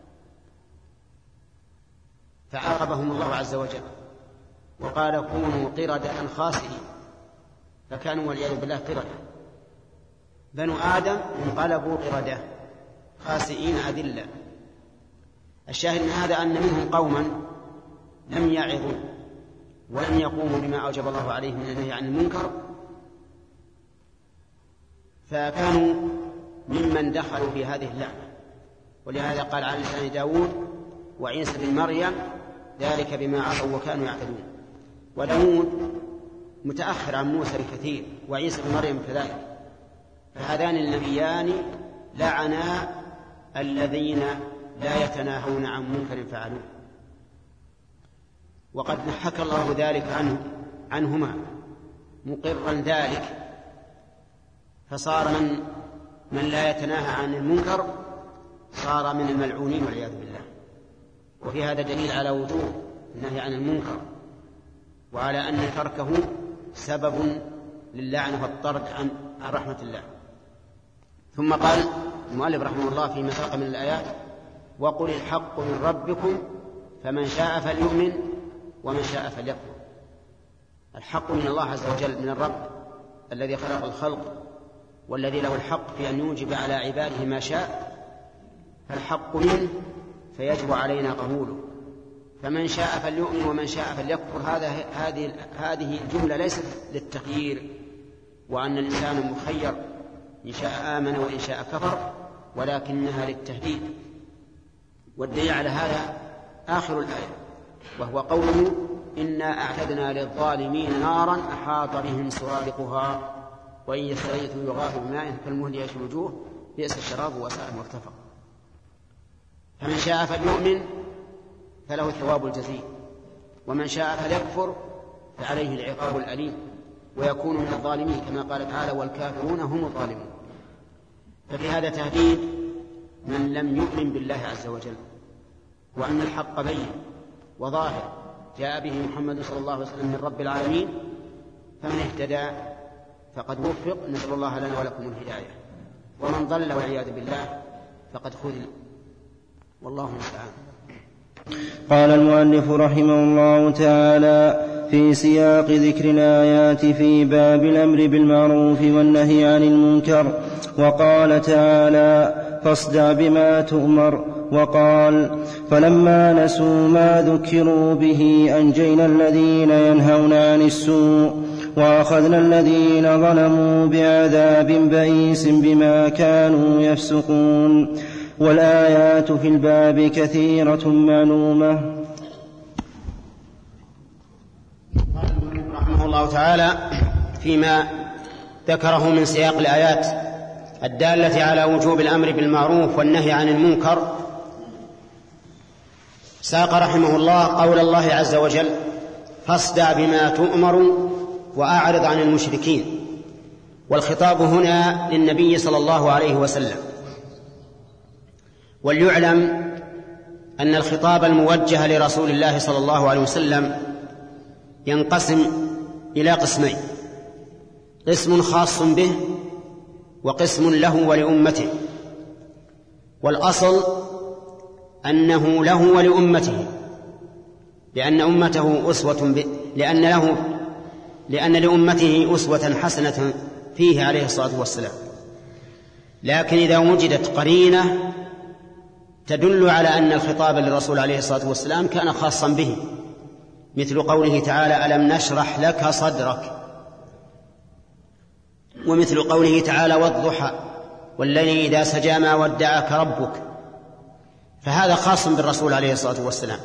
فعاقبهم الله عز وجل وقال كونوا قردة خاسئين، فكانوا والعياذ بالله قردة. بنو آدم انقلبوا قردة خاسئين أذلة. الشاهد من هذا أن منهم قوما لم يعظوا ولم يقوموا بما أوجب الله عليهم من النهي عن المنكر، فكانوا ممن دخلوا في هذه اللعنة. ولهذا قال على لسان داود وعيسى بن مريم ذلك بما عصوا وكانوا يعتدون. وداود متأخر عن موسى بكثير، وعيسى بن مريم كذلك، فهذان النبيان لعنا الذين لا يتناهون عن منكر فعلوه. وقد حكى الله ذلك عنهما مقرا ذلك، فصار من لا يتناهى عن المنكر صار من الملعونين والعياذ بالله. وفي هذا دليل على وجوب النهي عن المنكر، وعلى أن تركه سبب للعنة والطرد عن رحمة الله. ثم قال المؤلف رحمه الله فيما سبق من الآيات وقل الحق من ربكم فمن شاء فليؤمن ومن شاء فليكفر. الحق من الله عز وجل، من الرب الذي خلق الخلق والذي له الحق في أن يوجب على عباده ما شاء، فالحق منه فيجب علينا قبوله. فمن شاء فليؤمن ومن شاء فليكفر، هذه الجملة ليست للتخيير وأن الإنسان مخير إن شاء آمن وإن شاء كفر، ولكنها للتهديد. والدليل على هذا آخر الآية، وهو قوله إنا أعتدنا للظالمين نارا أحاط بهم سرادقها وإن يستغيثوا يغاثوا بماء كالمهل يشوي الوجوه بئس الشراب وساء مرتفق. فمن شاء فليؤمن فله الثواب الجزيل، ومن شاء فليكفر فعليه العقاب الأليم ويكون من الظالمين، كما قال تعالى والكافرون هم الظالمون. ففي هذا تهديد من لم يؤمن بالله عز وجل، وأن الحق بين وظاهر جاء به محمد صلى الله عليه وسلم من رب العالمين، فمن اهتدى فقد وفق، نسأل الله لنا ولكم الهداية، ومن ضل والعياذ بالله فقد خذل، والله المستعان. قال المؤلف رحمه الله تعالى في سياق ذكر الآيات في باب الأمر بالمعروف والنهي عن المنكر، وقال تعالى فاصدع بما تؤمر، وقال فلما نسوا ما ذكروا به أنجينا الذين ينهون عن السوء وأخذنا الذين ظلموا بعذاب بئيس بما كانوا يفسقون. والآيات في الباب كثيرة معلومة. رحمه الله تعالى فيما ذكره من سياق الآيات الدالة على وجوب الأمر بالمعروف والنهي عن المنكر، ساق رحمه الله قول الله عز وجل فاصدع بما تؤمر وأعرض عن المشركين. والخطاب هنا للنبي صلى الله عليه وسلم. وليعلم أن الخطاب الموجه لرسول الله صلى الله عليه وسلم ينقسم إلى قسمين: قسم خاص به وقسم له ولأمته. والأصل أنه له ولأمته، لأن أمته لأن لأمته أسوة حسنة فيه عليه الصلاة والسلام. لكن إذا وجدت قرينة تدل على أن الخطاب للرسول عليه الصلاة والسلام كان خاصا به، مثل قوله تعالى ألم نشرح لك صدرك، ومثل قوله تعالى والضحى والليل إذا سجى ما ودعك ربك، فهذا خاص بالرسول عليه الصلاة والسلام.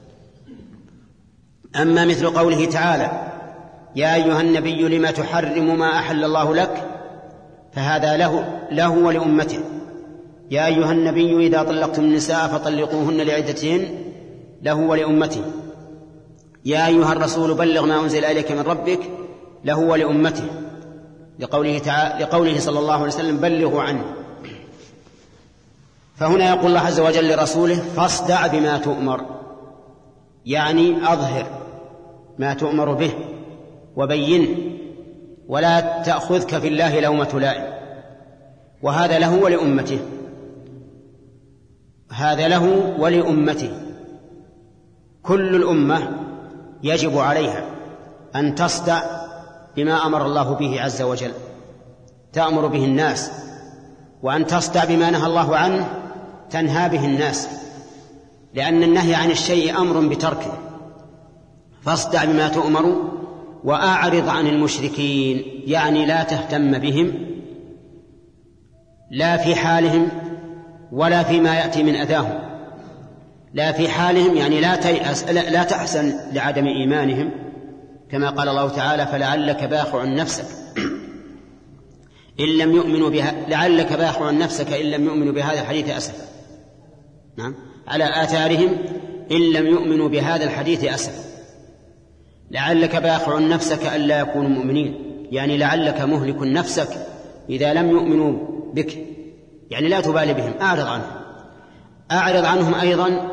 أما مثل قوله تعالى يا أيها النبي لما تحرم ما أحل الله لك، فهذا له ولأمته. يا أيها النبي إذا طلقتم النساء فطلقوهن لعدتهن، له ولأمته. يا أيها الرسول بلغ ما أنزل إليك من ربك، له ولأمته، لقوله صلى الله عليه وسلم بلغوا عنه. فهنا يقول الله عز وجل لرسوله فاصدع بما تؤمر، يعني أظهر ما تؤمر به وبينه، ولا تأخذك في الله لومة لائم. وهذا له ولأمته، هذا له ولأمته. كل الأمة يجب عليها أن تصدع بما أمر الله به عز وجل، تأمر به الناس، وأن تصدع بما نهى الله عنه تنهى به الناس، لأن النهي عن الشيء أمر بتركه. فاصدع بما تؤمر وأعرض عن المشركين، يعني لا تهتم بهم، لا في حالهم ولا فيما يأتي من أذاهم. لا في حالهم يعني لا تحزن لعدم إيمانهم، كما قال الله تعالى فلعلك باخع نفسك إن لم يؤمنوا بها، لعلك باخع نفسك إن لم يؤمنوا بهذا الحديث أسفا. نعم، على آثارهم إن لم يؤمنوا بهذا الحديث أسفا. لعلك باخع نفسك ألا يكونوا مؤمنين، يعني لعلك مهلك نفسك إذا لم يؤمنوا بك، يعني لا تبالي بهم، أعرض عنهم أيضا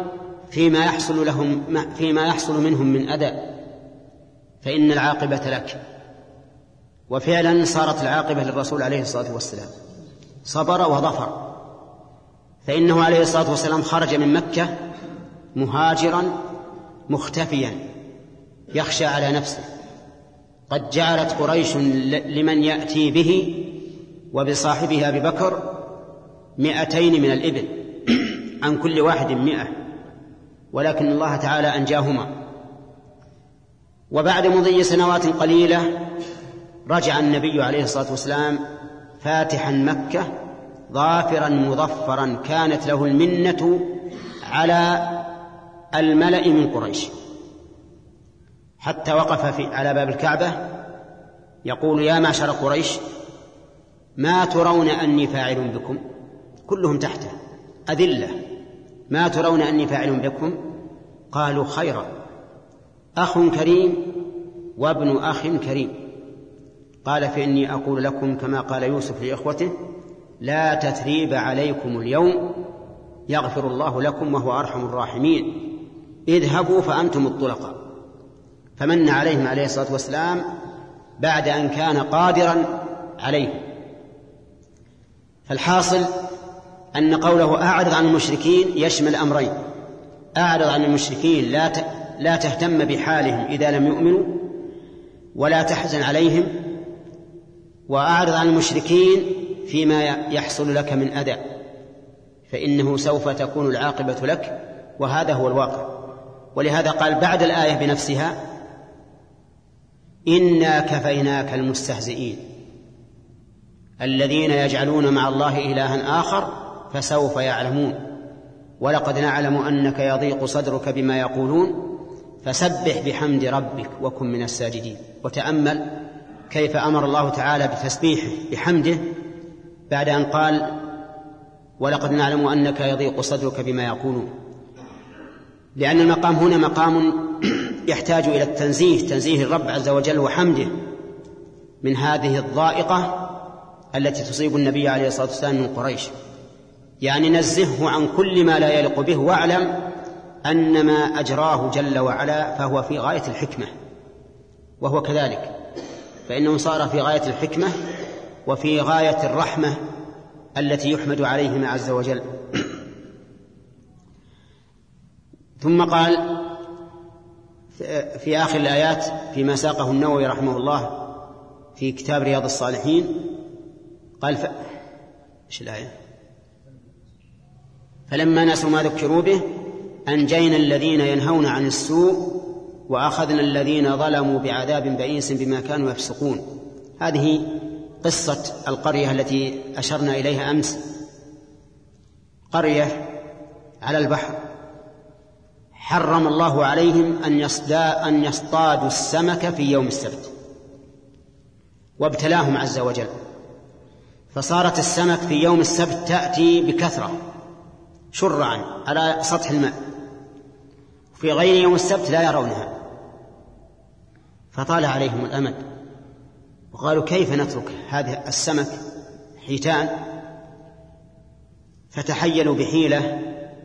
فيما يحصل منهم من أذى، فإن العاقبة لك. وفعلا صارت العاقبة للرسول عليه الصلاة والسلام، صبر وظفر، فإنه عليه الصلاة والسلام خرج من مكة مهاجرا مختفيا يخشى على نفسه. قد جعلت قريش لمن يأتي به وبصاحبه أبي بكر 200 من الإبل عن كل واحد 100، ولكن الله تعالى أنجاهما. وبعد مضي سنوات قليلة رجع النبي عليه الصلاة والسلام فاتحا مكة ظافرا مظفرا، كانت له المنة على الملأ من قريش، حتى وقف على باب الكعبة يقول يا معشر قريش ما ترون أني فاعل بكم؟ كلهم تحته أذلة، ما ترون أني فاعل بكم؟ قالوا خيرا، أخ كريم وابن أخ كريم. قال فإني أقول لكم كما قال يوسف لإخوته لا تثريب عليكم اليوم يغفر الله لكم وهو أرحم الراحمين، اذهبوا فأنتم الطلقاء. فمن عليهم عليه الصلاة والسلام بعد أن كان قادرا عليهم. فالحاصل أن قوله أعرض عن المشركين يشمل أمرين: أعرض عن المشركين لا تهتم بحالهم إذا لم يؤمنوا ولا تحزن عليهم، وأعرض عن المشركين فيما يحصل لك من أذى، فإنه سوف تكون العاقبة لك، وهذا هو الواقع. ولهذا قال بعد الآية بنفسها إنا كفيناك المستهزئين الذين يجعلون مع الله إلها آخر فسوف يعلمون ولقد نعلم أنك يضيق صدرك بما يقولون فسبح بحمد ربك وكن من الساجدين. وتأمل كيف أمر الله تعالى بتسبيحه بحمده بعد أن قال ولقد نعلم أنك يضيق صدرك بما يقولون، لأن المقام هنا مقام يحتاج إلى تنزيه الرب عز وجل وحمده من هذه الضائقة التي تصيب النبي عليه الصلاة والسلام من قريش، يعني نزهه عن كل ما لا يليق به، واعلم أن ما أجراه جل وعلا فهو في غاية الحكمة، وهو كذلك، فإنه صار في غاية الحكمة وفي غاية الرحمة التي يحمد عليهما عز وجل. ثم قال في آخر الآيات فيما ساقه النووي رحمه الله في كتاب رياض الصالحين قال إيش الآية؟ فلما نسوا ما ذكروا به أنجينا الذين ينهون عن السوء وأخذنا الذين ظلموا بعذاب بئيس بما كانوا يفسقون. هذه قصة القرية التي أشرنا إليها أمس، قرية على البحر حرم الله عليهم أن يصطادوا السمك في يوم السبت، وابتلاهم عز وجل، فصارت السمك في يوم السبت تأتي بكثرة شرعا على سطح الماء، في غير يوم السبت لا يرونها، فطال عليهم الأمد وقالوا كيف نترك هذا السمك حيتان، فتحيلوا بحيلة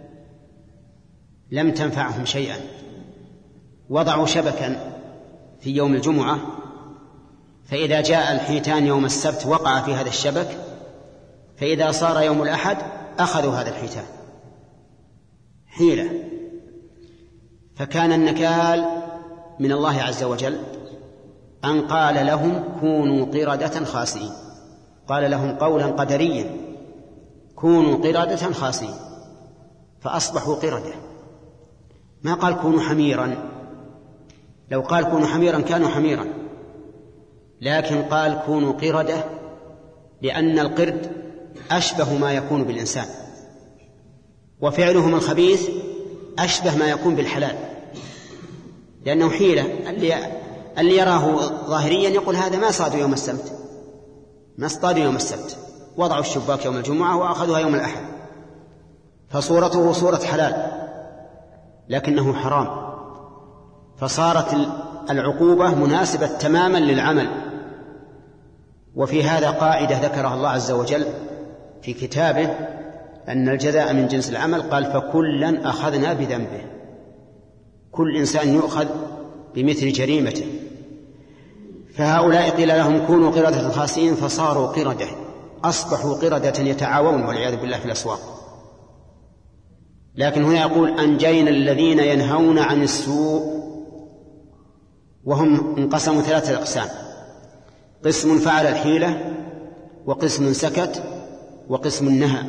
لم تنفعهم شيئا، وضعوا شبكا في يوم الجمعة، فإذا جاء الحيتان يوم السبت وقع في هذا الشبك، فإذا صار يوم الأحد أخذوا هذا الحيتان، حيلة. فكان النكال من الله عز وجل أن قال لهم كونوا قردة خاسئين، قال لهم قولا قدريا كونوا قردة خاسئين، فأصبحوا قردة، ما قال كونوا حميرا، لو قال كونوا حميرا كانوا حميرا، لكن قال كونوا قردة، لأن القرد أشبه ما يكون بالإنسان، وفعلهم الخبيث أشبه ما يكون بالحلال، لأنه حيلة. اللي يراه ظاهريا يقول هذا ما صادوا يوم السبت، ما اصطادوا يوم السبت، وضعوا الشباك يوم الجمعة وأخذوها يوم الأحد، فصورته صورة حلال لكنه حرام، فصارت العقوبة مناسبة تماما للعمل. وفي هذا قاعدة ذكرها الله عز وجل في كتابه أن الجزاء من جنس العمل، قال فكلا أخذنا بذنبه، كل إنسان يؤخذ بمثل جريمته. فهؤلاء قيل لهم كونوا قردة خاسئين فصاروا قردة، أصبحوا قردة يتعاونون والعياذ بالله في الأسواق. لكن هنا يقول أنجينا الذين ينهون عن السوء، وهم انقسموا 3 أقسام، قسم فعل الحيلة، وقسم سكت، وقسم نهى.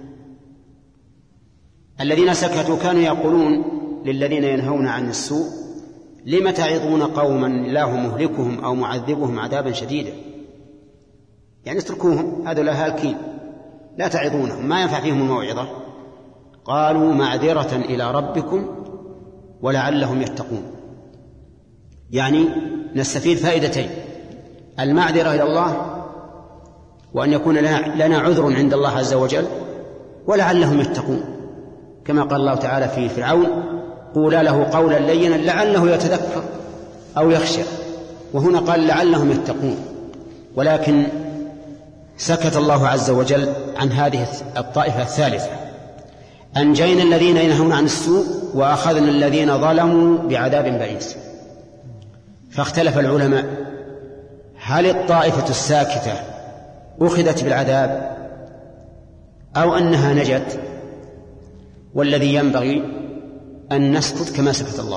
الذين سكتوا كانوا يقولون للذين ينهون عن السوء لم تعظون قوما الله مهلكهم أو معذبهم عذابا شديدا، يعني اتركوهم، هذا هالكين، لا تعظونهم، ما ينفع فيهم الموعظة. قالوا معذرة إلى ربكم ولعلهم يتقون، يعني نستفيد فائدتين: المعذرة إلى الله، وأن يكون لنا عذر عند الله عز وجل، ولعلهم يتقون، كما قال الله تعالى في فرعون قولا له قولا لينا لعله يتذكر أو يخشى، وهنا قال لعلهم يتقون. ولكن سكت الله عز وجل عن هذه الطائفة الثالثة، أنجينا الذين ينهون عن السوء وأخذنا الذين ظلموا بعذاب بئيس. فاختلف العلماء هل الطائفة الساكتة أخذت بالعذاب أو أنها نجت؟ والذي ينبغي أن نسكت كما سكت الله،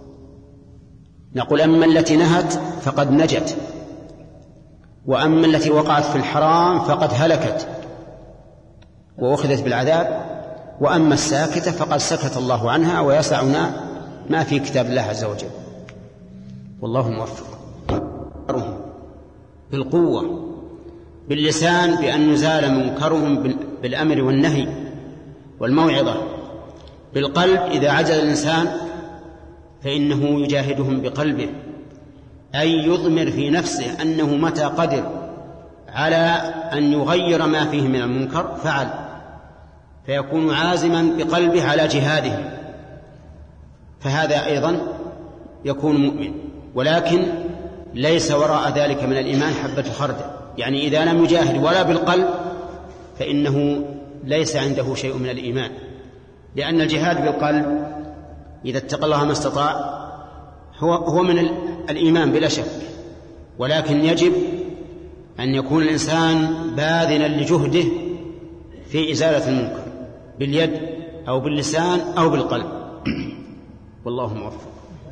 نقول أما التي نهت فقد نجت، وأما التي وقعت في الحرام فقد هلكت وأخذت بالعذاب، وأما الساكتة فقد سكت الله عنها، ويسعنا ما في كتاب الله عز وجل، والله موفق. بالقوة باللسان بأن نزال منكرهم بالأمر والنهي والموعظة، بالقلب إذا عجز الإنسان فإنه يجاهدهم بقلبه، أي يضمر في نفسه أنه متى قدر على أن يغير ما فيه من المنكر فعل، فيكون عازما بقلبه على جهاده، فهذا أيضا يكون مؤمن. ولكن ليس وراء ذلك من الإيمان حبة خردل، يعني إذا لم يجاهد ولا بالقلب فإنه ليس عنده شيء من الإيمان، لأن الجهاد بالقلب إذا اتقى الله ما استطاع هو من الإيمان بلا شك، ولكن يجب أن يكون الإنسان باذلا لجهده في إزالة المنكر باليد أو باللسان أو بالقلب، والله موفق.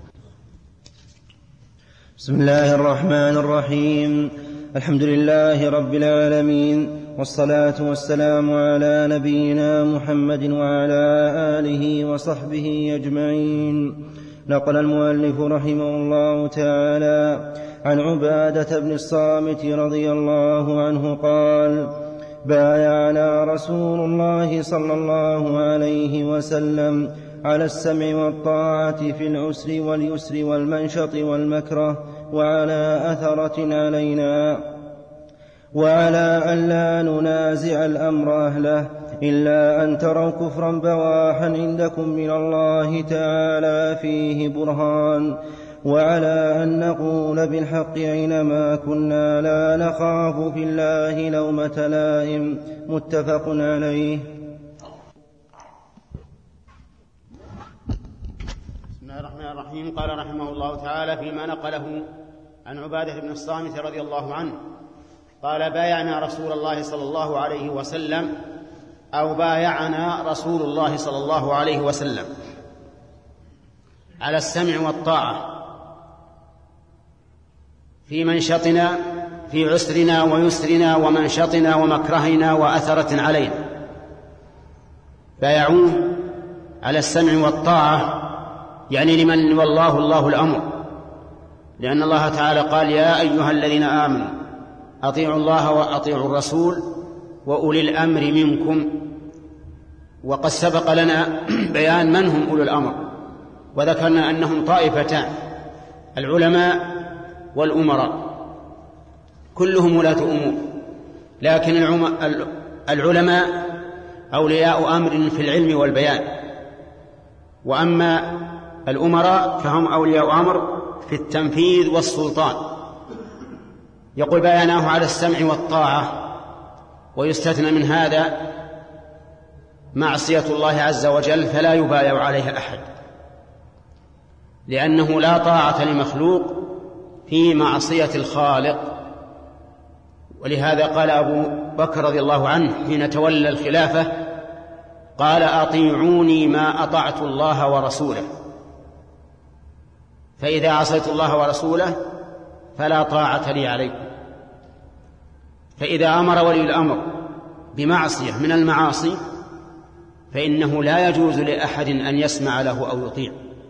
بسم الله الرحمن الرحيم، الحمد لله رب العالمين، والصلاة والسلام على نبينا محمد وعلى آله وصحبه أجمعين. نقل المؤلف رحمه الله تعالى عن عبادة بن الصامت رضي الله عنه قال: بايعنا رسول الله صلى الله عليه وسلم على السمع والطاعة في العسر واليسر والمنشط والمكره، وعلى أثرة علينا، وعلى أن لا ننازع الأمر أهله إلا أن تروا كفرا بواحا عندكم من الله تعالى فيه برهان، وعلى أن نقول بالحق أينما كنا لا نخاف في الله لومة لائم. متفق عليه. بسم الله الرحمن الرحيم. قال رحمه الله تعالى فيما نقله عن عبادة بن الصامت رضي الله عنه قال: بايعنا رسول الله صلى الله عليه وسلم، أو بايعنا رسول الله صلى الله عليه وسلم على السمع والطاعة في منشطنا، في عسرنا ويسرنا ومنشطنا ومكرهنا وأثرة علينا. بايعوه على السمع والطاعة يعني لمن والله الله الأمر، لأن الله تعالى قال: يا أيها الذين آمنوا أطيعوا الله وأطيعوا الرسول وأولي الأمر منكم. وقد سبق لنا بيان من هم أولي الأمر، وذكرنا أنهم طائفتان: العلماء والأمراء، كلهم ولاة أمور، لكن العلماء أولياء أمر في العلم والبيان، وأما الأمراء فهم أولياء أمر في التنفيذ والسلطان. يقول: بايعناه على السمع والطاعة، ويستثنى من هذا معصية الله عز وجل، فلا يبايع عليها أحد، لأنه لا طاعة لمخلوق في معصية الخالق. ولهذا قال أبو بكر رضي الله عنه حين تولى الخلافة: قال: أطيعوني ما أطعت الله ورسوله، فإذا عصيت الله ورسوله فلا طاعة لي عليكم. فإذا أمر ولي الأمر بمعصية من المعاصي فإنه لا يجوز لأحد أن يسمع له أو يطيع،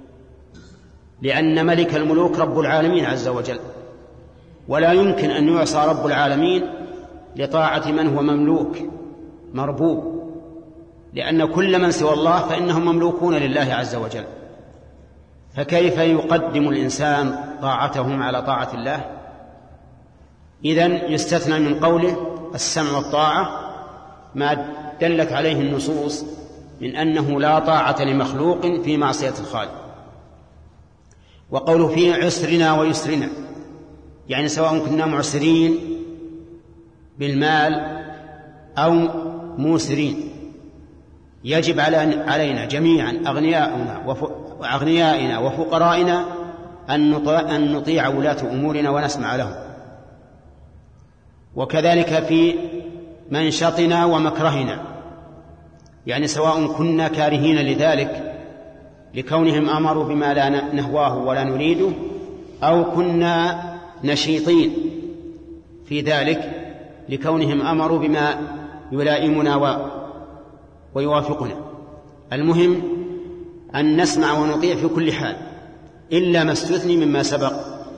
لأن ملك الملوك رب العالمين عز وجل، ولا يمكن أن يعصى رب العالمين لطاعة من هو مملوك مربوب، لأن كل من سوى الله فإنهم مملوكون لله عز وجل. فكيف يقدم الإنسان طاعتهم على طاعة الله؟ إذن يستثنى من قوله السمع والطاعة ما دلت عليه النصوص من أنه لا طاعة لمخلوق في معصية الخالق. وقوله في عسرنا ويسرنا يعني سواء كنا معسرين بالمال أو موسرين، يجب علينا جميعا أغنيائنا وفقرائنا أن نطيع ولاة أمورنا ونسمع لهم. وكذلك في منشطنا ومكرهنا، يعني سواء كنا كارهين لذلك لكونهم أمروا بما لا نهواه ولا نريده، أو كنا نشيطين في ذلك لكونهم أمروا بما يلائمنا ويوافقنا. المهم أن نسمع ونطيع في كل حال، إلا ما استثني مما سبق.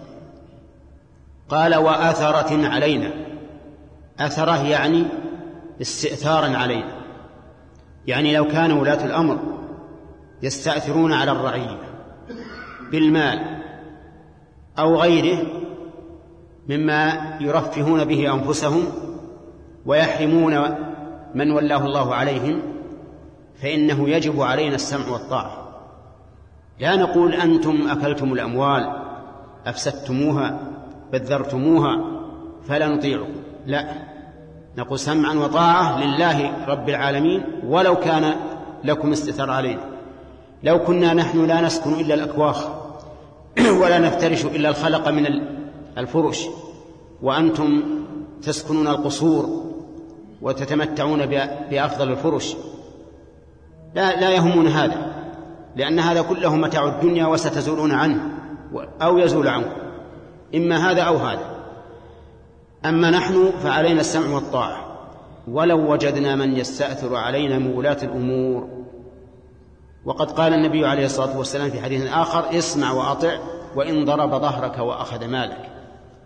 قال: وآثرة علينا. أثره يعني استئثارا علينا، يعني لو كان ولاة الأمر يستأثرون على الرعية بالمال أو غيره مما يرفهون به أنفسهم ويحرمون من ولاه الله عليهم، فإنه يجب علينا السمع والطاعة. لا نقول أنتم أكلتم الأموال أفسدتموها بذرتموها فلا نطيعكم، لا، نقول سمعا وطاعة لله رب العالمين ولو كان لكم استئثار علينا. لو كنا نحن لا نسكن إلا الأكواخ ولا نفترش إلا الخلق من الفرش، وأنتم تسكنون القصور وتتمتعون بأفضل الفرش، لا يهمون هذا، لأن هذا كله متاع الدنيا وستزولون عنه أو يزول عنه، إما هذا أو هذا. أما نحن فعلينا السمع والطاعة، ولو وجدنا من يستأثر علينا من ولاة الأمور. وقد قال النبي عليه الصلاة والسلام في حديث آخر: اسمع وأطع وإن ضرب ظهرك وأخذ مالك.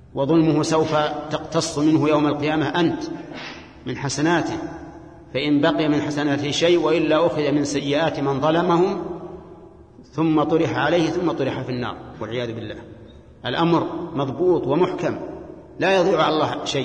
وظلمه سوف تقتص منه يوم القيامة أنت من حسناته، فإن بقي من حسناته شيء وإلا أخذ من سيئات من ظلمهم ثم طرح عليه ثم طرح في النار والعياذ بالله. الأمر مضبوط ومحكم لا يضيع على الله شيء.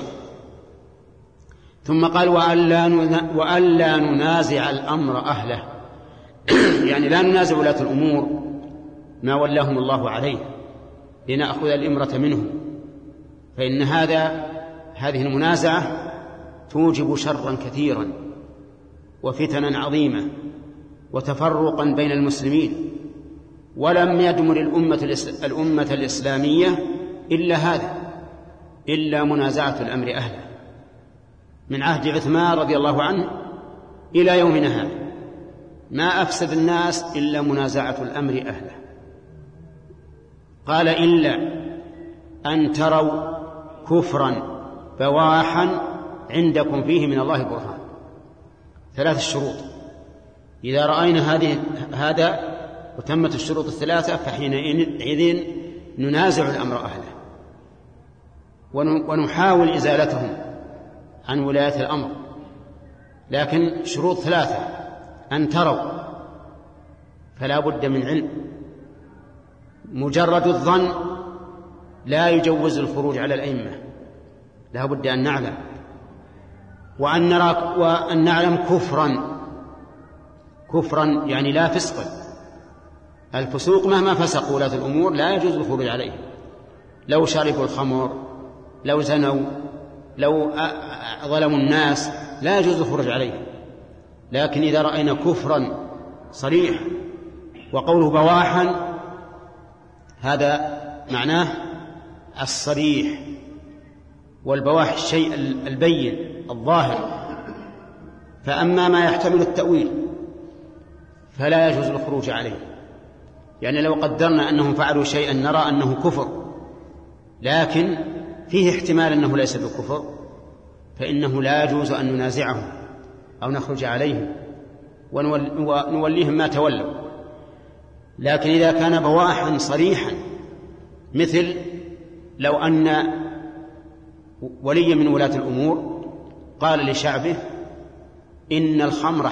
ثم قال وألا ننازع الأمر أهله يعني لا ننازع ولاة الأمور ما ولاهم الله عليه لنأخذ الإمرة منهم، فإن هذه المنازعة توجب شرا كثيرا وفتنا عظيمة وتفرقا بين المسلمين، ولم يدمر الأمة الإسلامية إلا هذا، إلا منازعة الأمر أهله من عهد عثمان رضي الله عنه إلى يومنا هذا. ما أفسد الناس إلا منازعة الأمر أهله. قال إلا أن تروا كفرا بواحا عندكم فيه من الله برهان. 3 شروط، إذا رأينا هذا وتمت الشروط 3 فحينئذ ننازع الأمر أهله ونحاول إزالتهم عن ولاية الأمر. لكن شروط 3: أن تروا، فلا بد من علم، مجرد الظن لا يجوز الخروج على الأئمة، لا بد أن نعلم، وأن نعلم كفرا يعني لا فسقا. الفسوق مهما فسقوا ولاة الأمور لا يجوز الخروج عليهم، لو شربوا الخمر، لو زنوا، لو ظلموا الناس لا يجوز الخروج عليهم. لكن إذا رأينا كفرا صريح، وقوله بواحا هذا معناه الصريح، والبواح الشيء البين الظاهر. فأما ما يحتمل التأويل فلا يجوز الخروج عليه، يعني لو قدرنا أنهم فعلوا شيئا نرى أنه كفر لكن فيه احتمال أنه ليس بكفر، فإنه لا يجوز أن ننازعهم أو نخرج عليهم ونوليهم ما تولوا. لكن إذا كان بواحا صريحا، مثل لو أن ولي من ولاة الأمور قال لشعبه إن الخمر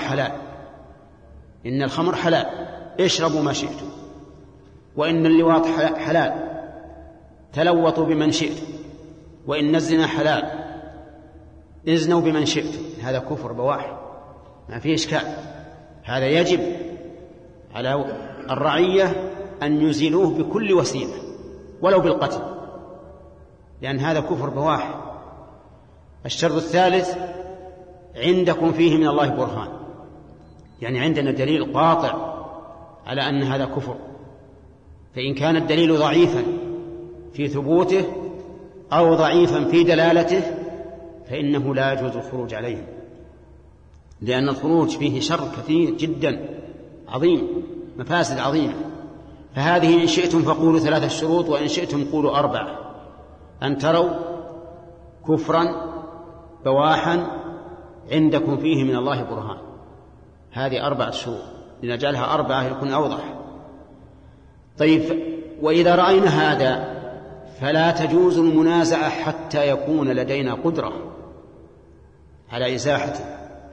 حلال اشربوا ما شئتم، وإن اللواط حلال تلوطوا بمن شئتم، وإن الزنا حلال ازنوا بمن شئتم. هذا كفر بواح ما فيه إشكال. هذا يجب على الرعية أن يزيلوه بكل وسيلة ولو بالقتل، لأن هذا كفر بواح. الشرط الثالث: عندكم فيه من الله برهان، يعني عندنا دليل قاطع على أن هذا كفر. فإن كان الدليل ضعيفا في ثبوته أو ضعيفا في دلالته فإنه لا يجوز الخروج عليهم، لأن الخروج فيه شر كثير جدا عظيم، مفاسد عظيمة. فهذه إن شئتم فقولوا 3 شروط، وإن شئتم قولوا 4: أن تروا كفرا بواحا عندكم فيه من الله برهان. هذه 4 شروط، لنجعلها 4 يكون أوضح. طيب، وإذا رأينا هذا فلا تجوز المنازعة حتى يكون لدينا قدرة على إزاحته،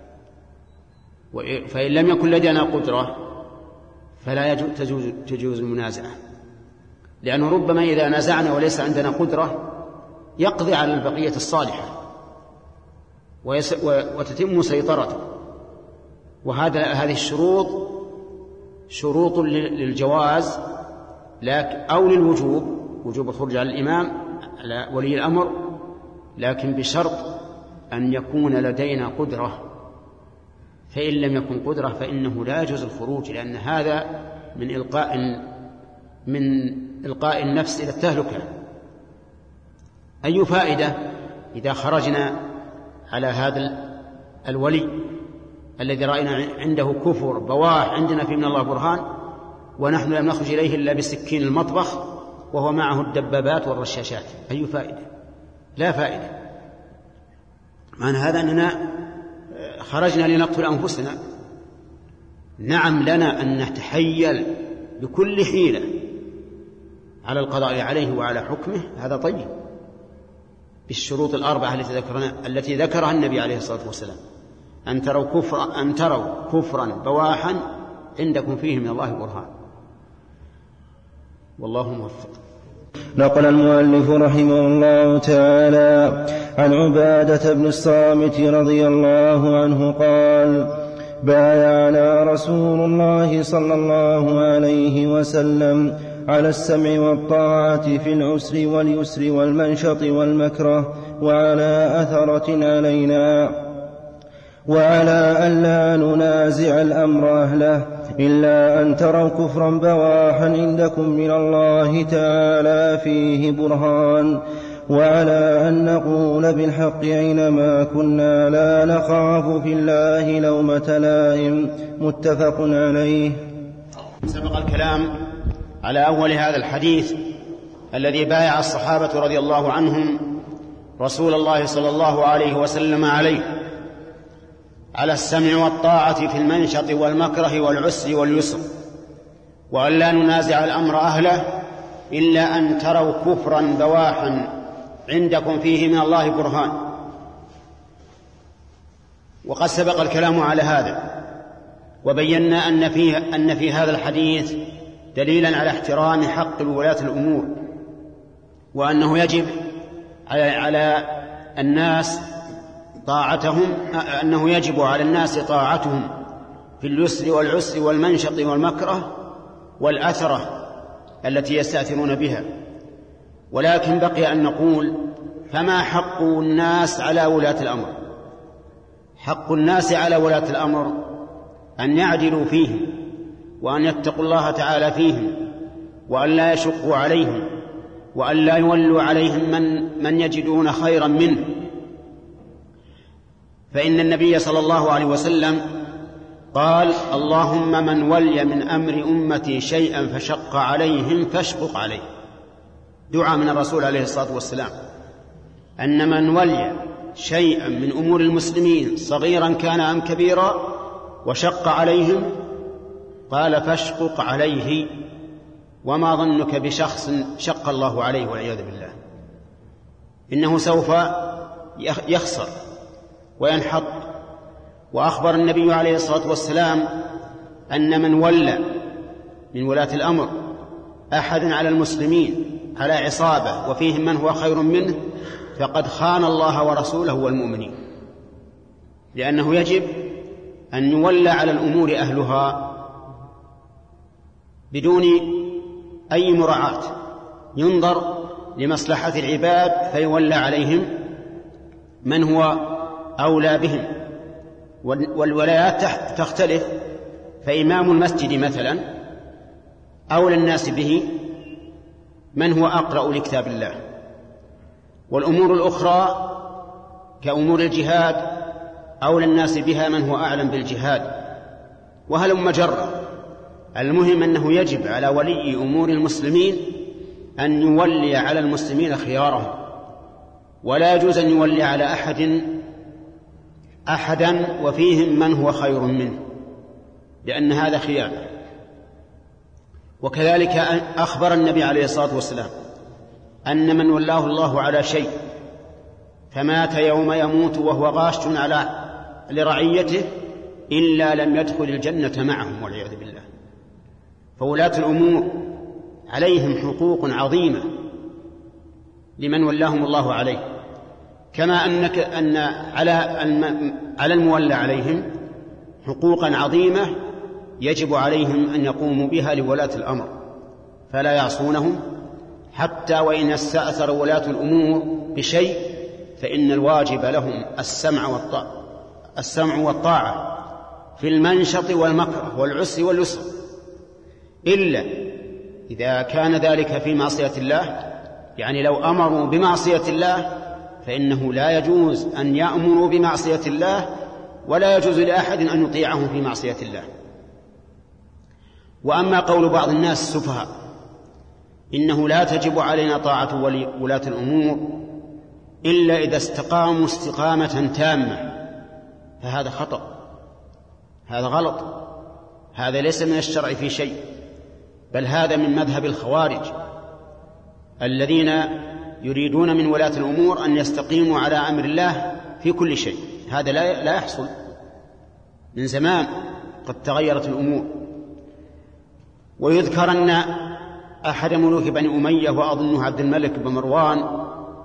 فإن لم يكن لدينا قدرة فلا تجوز المنازعة، لأنه ربما إذا نازعنا وليس عندنا قدرة يقضي على البقية الصالحة وتتم سيطرته. هذه الشروط شروط للجواز أو للوجوب، وجوب الخروج على الإمام على ولي الأمر، لكن بشرط أن يكون لدينا قدرة. فإن لم يكن قدرة فإنه لا يجوز الخروج، لأن هذا من إلقاء النفس إلى التهلكة. أي فائدة إذا خرجنا على هذا الولي الذي رأينا عنده كفر بواح عندنا فيه من الله برهان، ونحن لم نخرج إليه إلا بسكين المطبخ وهو معه الدبابات والرشاشات؟ أي فائدة؟ لا فائدة. معنى هذا أننا خرجنا لنقتل أنفسنا. نعم، لنا أن نتحيل بكل حيلة على القضاء عليه وعلى حكمه، هذا طيب، بالشروط الأربعة التي ذكرها النبي عليه الصلاة والسلام: أن تروا كفرا بواحا عندكم فيه من الله برهان. والله موفق. نقل المؤلف رحمه الله تعالى عن عبادة بن الصامت رضي الله عنه قال: بايعنا رسول الله صلى الله عليه وسلم على السمع والطاعة في العسر واليسر والمنشط والمكره، وعلى أثرة علينا، وعلى ألا ننازع الأمر أهله إلا أن تروا كفرا بواحا عندكم من الله تعالى فيه برهان، وعلى أن نقول بالحق أينما كنا لا نخاف في الله لومة لائم. متفق عليه. سبق الكلام على أول هذا الحديث الذي بايع الصحابة رضي الله عنهم رسول الله صلى الله عليه وسلم عليه على السمع والطاعة في المنشط والمكره والعسر واليسر، وأن لا ننازع الأمر أهله إلا أن تروا كفرا بواحا عندكم فيه من الله برهان. وقد سبق الكلام على هذا، وبينا أن في هذا الحديث دليلا على احترام حق ولاة الأمور، وأنه يجب على الناس طاعتهم، أنه يجب على الناس طاعتهم في اليسر والعسر والمنشط والمكره والأثرة التي يستأثرون بها. ولكن بقي أن نقول: فما حق الناس على ولاة الأمر؟ حق الناس على ولاة الأمر أن يعدلوا فيهم، وأن يتقوا الله تعالى فيهم، وأن لا يشقوا عليهم، وأن لا يولوا عليهم من يجدون خيرا منه. فإن النبي صلى الله عليه وسلم قال: اللهم من ولي من أمر أمتي شيئا فشق عليهم فاشقق عليه. دعاء من الرسول عليه الصلاة والسلام أن من ولي شيئا من أمور المسلمين صغيرا كان أم كبيرا وشق عليهم، قال: فاشقق عليه. وما ظنك بشخص شق الله عليه والعياذ بالله؟ إنه سوف يخسر وينحط. وأخبر النبي عليه الصلاة والسلام أن من ولى من ولاة الأمر أحد على المسلمين على عصابة وفيهم من هو خير منه فقد خان الله ورسوله والمؤمنين، لأنه يجب أن يولى على الأمور أهلها بدون أي مراعاة، ينظر لمصلحة العباد فيولى عليهم من هو أولى بهم. والولايات تختلف، فإمام المسجد مثلا أولى الناس به من هو أقرأ لكتاب الله، والأمور الأخرى كأمور الجهاد أولى الناس بها من هو أعلم بالجهاد، وهلم مجرة. المهم أنه يجب على ولي أمور المسلمين أن يولي على المسلمين خيارهم، ولا يجوز أن يولي على أحدا وفيهم من هو خير منه، لأن هذا خيانة. وكذلك أخبر النبي عليه الصلاة والسلام أن من ولاه الله على شيء فمات يوم يموت وهو غاش لرعيته إلا لم يدخل الجنة معهم والعياذ بالله. فولاة الأمور عليهم حقوق عظيمة لمن ولاهم الله عليه، كما أن على المولى عليهم حقوقا عظيمة يجب عليهم أن يقوموا بها لولاة الأمر، فلا يعصونهم حتى وإن استأثر ولاة الأمور بشيء، فإن الواجب لهم السمع والطاعة في المنشط والمكره والعسر واليسر، إلا إذا كان ذلك في معصية الله. يعني لو أمروا بمعصية الله فإنه لا يجوز أن يأمروا بمعصية الله، ولا يجوز لأحد أن يطيعهم في معصية الله. وأما قول بعض الناس السفهاء إنه لا تجب علينا طاعة ولاة الأمور إلا إذا استقاموا استقامة تامة، فهذا خطأ، هذا غلط، هذا ليس من الشرع في شيء، بل هذا من مذهب الخوارج الذين يريدون من ولاة الأمور أن يستقيموا على أمر الله في كل شيء. هذا لا يحصل، من زمان قد تغيرت الأمور. ويذكر أن أحد ملوك بني أمية وأظنه عبد الملك بن مروان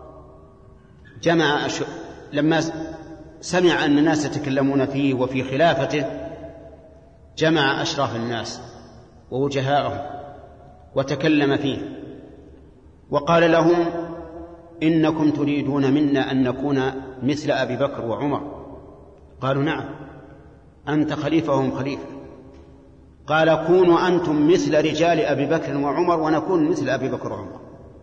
لما سمع أن الناس يتكلمون فيه وفي خلافته جمع أشراف الناس ووجهاءهم وتكلم فيه وقال لهم: إنكم تريدون منا أن نكون مثل أبي بكر وعمر. قالوا: نعم، أنت خليفة وهم خليفة. قال: كونوا أنتم مثل رجال أبي بكر وعمر ونكون مثل أبي بكر وعمر.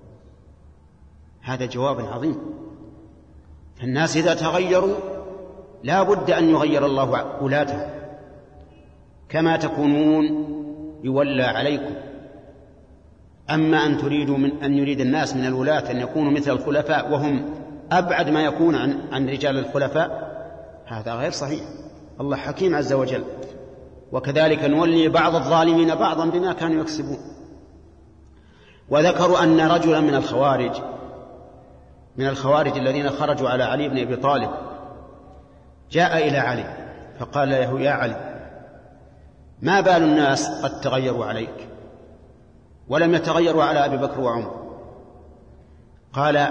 هذا جواب عظيم. فالناس إذا تغيروا لا بد أن يغير الله ولاتهم، كما تكونون يولى عليكم. أما أن تريدوا أن يريد الناس من الولاة أن يكونوا مثل الخلفاء وهم أبعد ما يكون عن رجال الخلفاء، هذا غير صحيح. الله حكيم عز وجل. وكذلك نولي بعض الظالمين بعضا بما كانوا يكسبون. وذكروا أن رجلا من الخوارج الذين خرجوا على علي بن أبي طالب جاء إلى علي فقال له: يا علي، ما بال الناس قد تغيروا عليك ولم يتغيروا على أبي بكر وعمر؟ قال: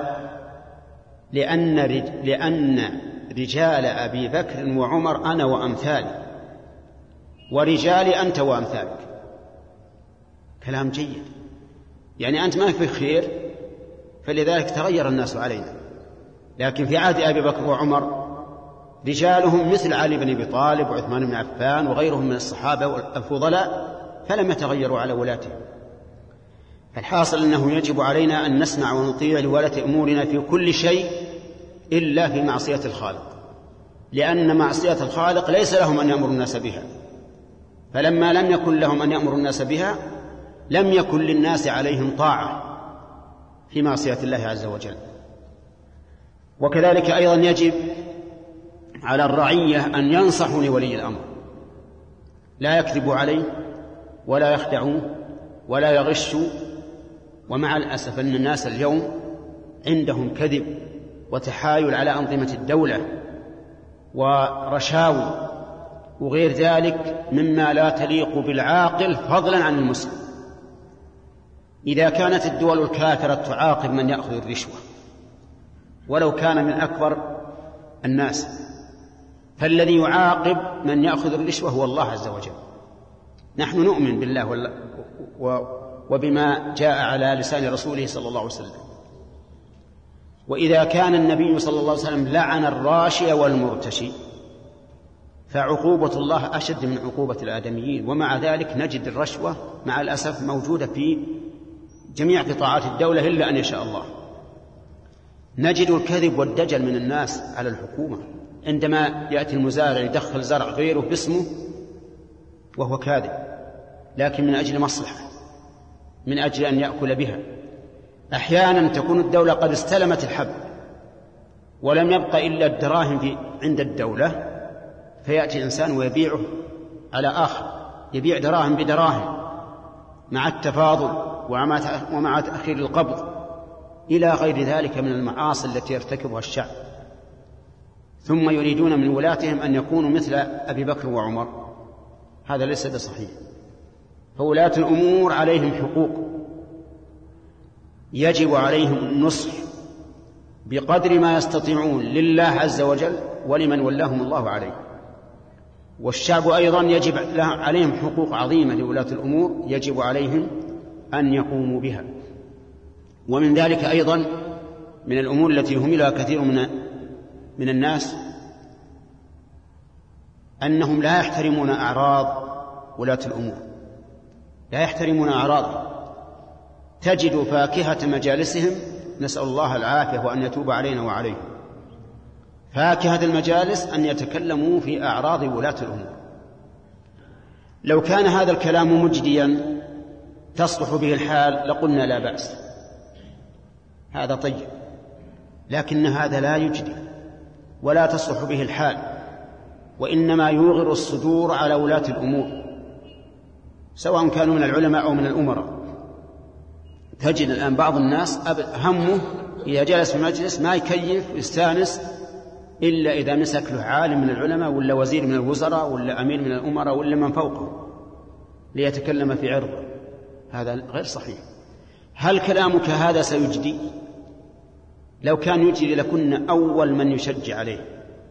لأن رجال أبي بكر وعمر أنا وأمثالي، ورجالي أنت وأمثالك. كلام جيد، يعني أنت ما في خير فلذلك تغير الناس علينا. لكن في عهد أبي بكر وعمر رجالهم مثل علي بن أبي طالب وعثمان بن عفان وغيرهم من الصحابة الفضلاء فلم يتغيروا على ولاتهم. الحاصل أنه يجب علينا أن نسمع ونطيع لولاة أمورنا في كل شيء إلا في معصية الخالق، لأن معصية الخالق ليس لهم أن يأمروا الناس بها. فلما لم يكن لهم أن يأمروا الناس بها لم يكن للناس عليهم طاعة في معصية الله عز وجل. وكذلك أيضا يجب على الرعية أن ينصحوا لولي الأمر، لا يكذبوا عليه ولا يخدعوه ولا يغشوا. ومع الأسف أن الناس اليوم عندهم كذب وتحايل على أنظمة الدولة ورشاوي وغير ذلك مما لا تليق بالعاقل فضلا عن المسلم. إذا كانت الدول الكافرة تعاقب من يأخذ الرشوة ولو كان من أكبر الناس، فالذي يعاقب من يأخذ الرشوة هو الله عز وجل. نحن نؤمن بالله وبما جاء على لسان رسوله صلى الله عليه وسلم. وإذا كان النبي صلى الله عليه وسلم لعن الراشي والمرتشي فعقوبة الله أشد من عقوبة الآدميين. ومع ذلك نجد الرشوة مع الأسف موجودة في جميع قطاعات الدولة إلا أن يشاء الله. نجد الكذب والدجل من الناس على الحكومة، عندما يأتي المزارع يدخل زرع غيره باسمه وهو كاذب، لكن من أجل مصلحة، من أجل أن يأكل بها. أحيانا تكون الدولة قد استلمت الحب ولم يبق إلا الدراهم عند الدولة، فيأتي إنسان ويبيعه على آخر، يبيع دراهم بدراهم مع التفاضل ومع تأخير القبض إلى غير ذلك من المعاصي التي يرتكبها الشعب. ثم يريدون من ولاتهم أن يكونوا مثل أبي بكر وعمر. هذا ليس بصحيح. فولاة الأمور عليهم حقوق، يجب عليهم النصح بقدر ما يستطيعون لله عز وجل ولمن ولاهم الله عليه. والشعب أيضا يجب عليهم حقوق عظيمة لولاة الأمور يجب عليهم أن يقوموا بها. ومن ذلك أيضا من الأمور التي يهملها كثير من الناس أنهم لا يحترمون أعراض ولاة الأمور، لا يحترمون أعراضهم. تجد فاكهة مجالسهم، نسأل الله العافية وأن يتوب علينا وعليهم، فاكهة المجالس أن يتكلموا في أعراض ولاة الأمور. لو كان هذا الكلام مجديا تصلح به الحال لقلنا لا بأس، هذا طيب، لكن هذا لا يجدي ولا تصلح به الحال، وإنما يوغر الصدور على ولاة الأمور سواء كانوا من العلماء أو من الأمراء. تجد الآن بعض الناس همه إذا جلس في مجلس ما يكيف ويستانس إلا إذا مسك له عالم من العلماء ولا وزير من الوزراء ولا أمير من الأمراء ولا من فوقه ليتكلم في عرضه. هذا غير صحيح. هل كلامك هذا سيجدي؟ لو كان يجدي لكنا أول من يشجع عليه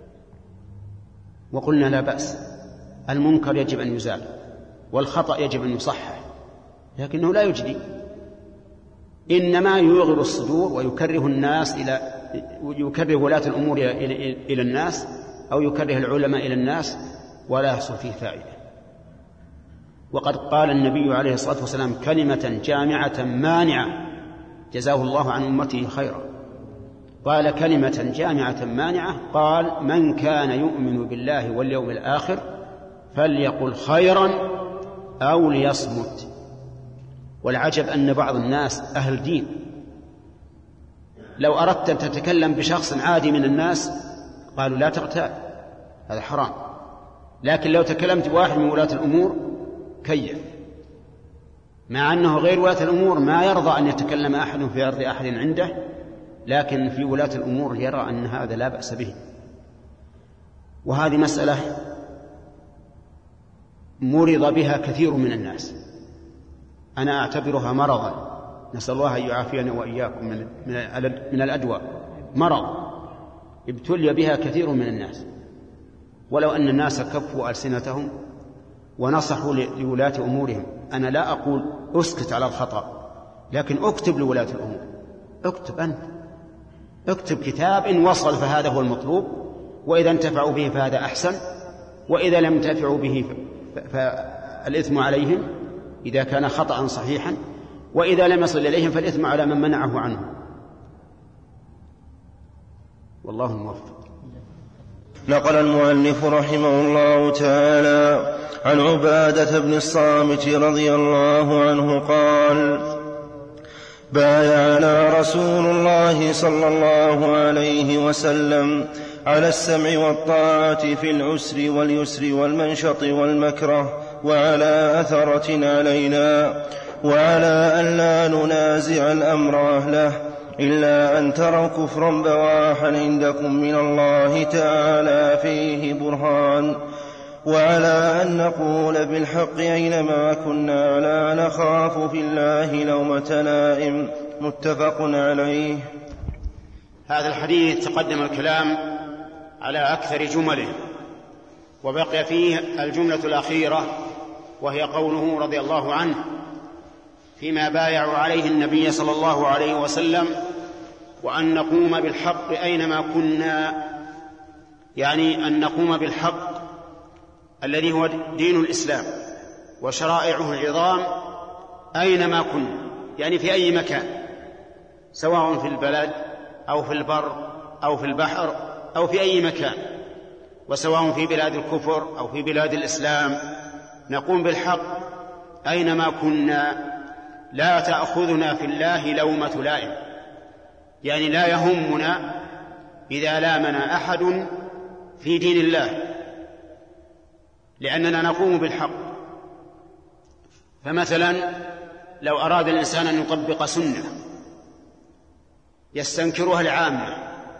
وقلنا لا بأس، المنكر يجب أن يزال والخطأ يجب أن يصحح، لكنه لا يجدي، إنما يوغل الصدور ويكره الناس يكره ولاة الأمور إلى الناس أو يكره العلماء إلى الناس ولا يحصل فيه فائدة. وقد قال النبي عليه الصلاة والسلام كلمة جامعة مانعة جزاه الله عن أمته خيرا، قال كلمة جامعة مانعة، قال من كان يؤمن بالله واليوم الآخر فليقل خيرا أو ليصمت. والعجب أن بعض الناس أهل دين لو أردت أن تتكلم بشخص عادي من الناس قالوا لا تغتاب، هذا حرام، لكن لو تكلمت بواحد من ولاة الأمور كيف، مع أنه غير ولاة الأمور ما يرضى أن يتكلم أحد في أرض أحد عنده، لكن في ولاة الأمور يرى أن هذا لا بأس به. وهذه مسألة مرض بها كثير من الناس، أنا أعتبرها مرضا، نسأل الله أن يعافينا وإياكم من الأدواء، مرض ابتلي بها كثير من الناس. ولو أن الناس كفوا ألسنتهم ونصحوا لولاة أمورهم، أنا لا أقول أسكت على الخطأ، لكن أكتب لولاة الأمور، أكتب أنت، اكتب كتاب إن وصل فهذا هو المطلوب، وإذا انتفعوا به فهذا أحسن، وإذا لم ينتفعوا به فالإثم عليهم إذا كان خطأ صحيحا، وإذا لم يصل إليهم فالإثم على من منعه عنه. والله الموفق. نقل المؤلف رحمه الله تعالى عن عبادة بن الصامت رضي الله عنه قال: بايعنا رسول الله صلى الله عليه وسلم على السمع والطاعة في العسر واليسر والمنشط والمكره، وعلى أثرة علينا، وعلى أن لا ننازع الأمر أهله إلا أن تروا كفرا بواحا عندكم من الله تعالى فيه برهان، وعلى أن نقول بالحق أينما كنا لا نخاف في الله لومة لائم. متفق عليه. هذا الحديث تقدم الكلام على أكثر جمله، وبقي فيه الجملة الأخيرة وهي قوله رضي الله عنه فيما بايعوا عليه النبي صلى الله عليه وسلم، وأن نقوم بالحق أينما كنا، يعني أن نقوم بالحق الذي هو دين الإسلام وشرائعه العظام أينما كنا، يعني في أي مكان، سواء في البلد أو في البر أو في البحر أو في أي مكان، وسواء في بلاد الكفر أو في بلاد الإسلام، نقوم بالحق أينما كنا، لا تأخذنا في الله لومة لائم، يعني لا يهمنا إذا لامنا أحد في دين الله، لأننا نقوم بالحق. فمثلا لو أراد الإنسان أن يطبق سنة يستنكرها العامة،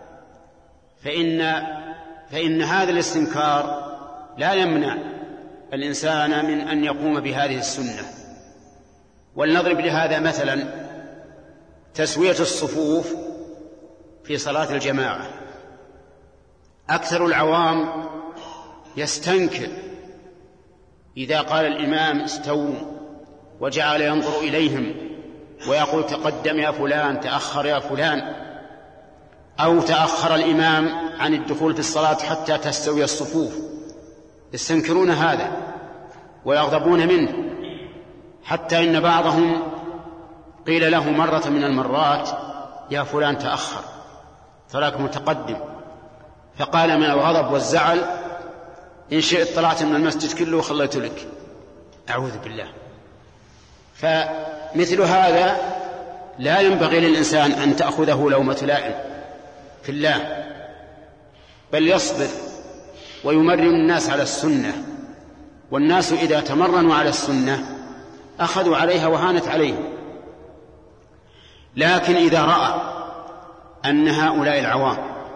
فإن هذا الاستنكار لا يمنع الإنسان من أن يقوم بهذه السنة. ولنضرب لهذا مثلا تسوية الصفوف في صلاة الجماعة. أكثر العوام يستنكر إذا قال الإمام استووا وجعل ينظر إليهم ويقول تقدم يا فلان، تأخر يا فلان، أو تأخر الإمام عن الدخول في الصلاة حتى تستوي الصفوف، يستنكرون هذا ويغضبون منه، حتى إن بعضهم قيل له مرة من المرات يا فلان تأخر تراك متقدم، فقال من الغضب والزعل إن شئت طلعت من المسجد كله وخليت لك. أعوذ بالله. فمثل هذا لا ينبغي للإنسان أن تأخذه لومة لائم في الله، بل يصبر ويمرن الناس على السنة، والناس إذا تمرنوا على السنة أخذوا عليها وهانت عليهم. لكن إذا رأى أن هؤلاء العوام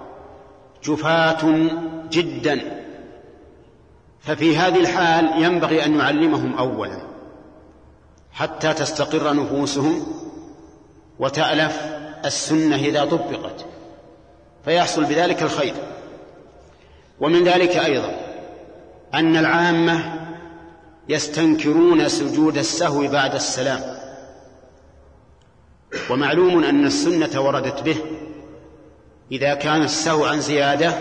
جفاة جدا، ففي هذه الحال ينبغي أن يعلمهم أولا حتى تستقر نفوسهم وتألف السنة إذا طبقت، فيحصل بذلك الخير. ومن ذلك أيضا أن العامة يستنكرون سجود السهو بعد السلام، ومعلوم أن السنة وردت به إذا كان السهو عن زيادة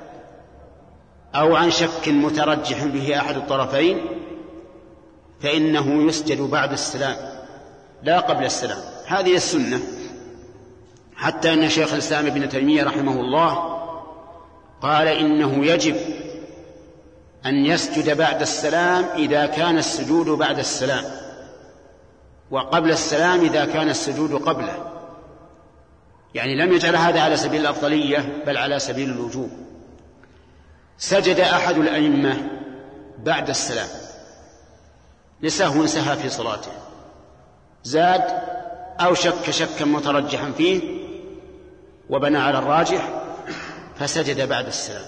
أو عن شك مترجح به أحد الطرفين فإنه يسجد بعد السلام لا قبل السلام، هذه السنة. حتى أن شيخ الإسلام ابن تيمية رحمه الله قال إنه يجب أن يسجد بعد السلام إذا كان السجود بعد السلام، وقبل السلام إذا كان السجود قبله، يعني لم يجعل هذا على سبيل الأفضلية بل على سبيل الوجوب. سجد أحد الأئمة بعد السلام لسهو سهى في صلاته، زاد أو شك شكا مترجحا فيه وبنى على الراجح فسجد بعد السلام.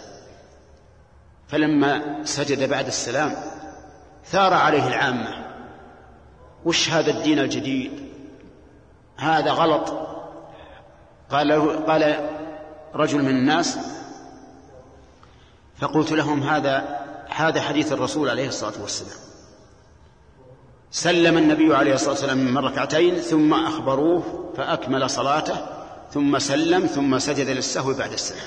فلما سجد بعد السلام ثار عليه العامة: وش هذا الدين الجديد؟ هذا غلط. قال رجل من الناس فقلت لهم: هذا حديث الرسول عليه الصلاة والسلام. سلم النبي عليه الصلاة والسلام من ركعتين ثم أخبروه فأكمل صلاته ثم سلم ثم سجد للسهو بعد السلام.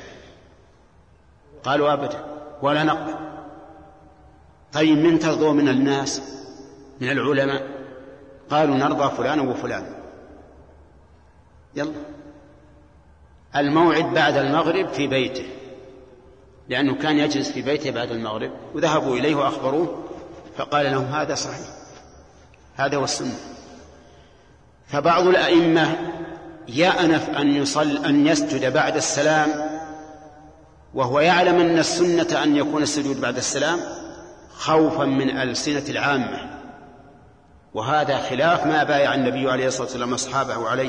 قالوا: أبدا ولا نقبل. طيب من ترضوا من الناس من العلماء؟ قالوا: نرضى فلان وفلان. يلا، الموعد بعد المغرب في بيته، لأنه كان يجلس في بيته بعد المغرب، وذهبوا إليه وأخبروه فقال لهم: هذا صحيح، هذا هو السنة. فبعض الأئمة يأنف أن يسجد بعد السلام وهو يعلم أن السنة أن يكون السجود بعد السلام خوفا من ألسنة العامة، وهذا خلاف ما بايع النبي عليه الصلاة والسلام أصحابه عليه: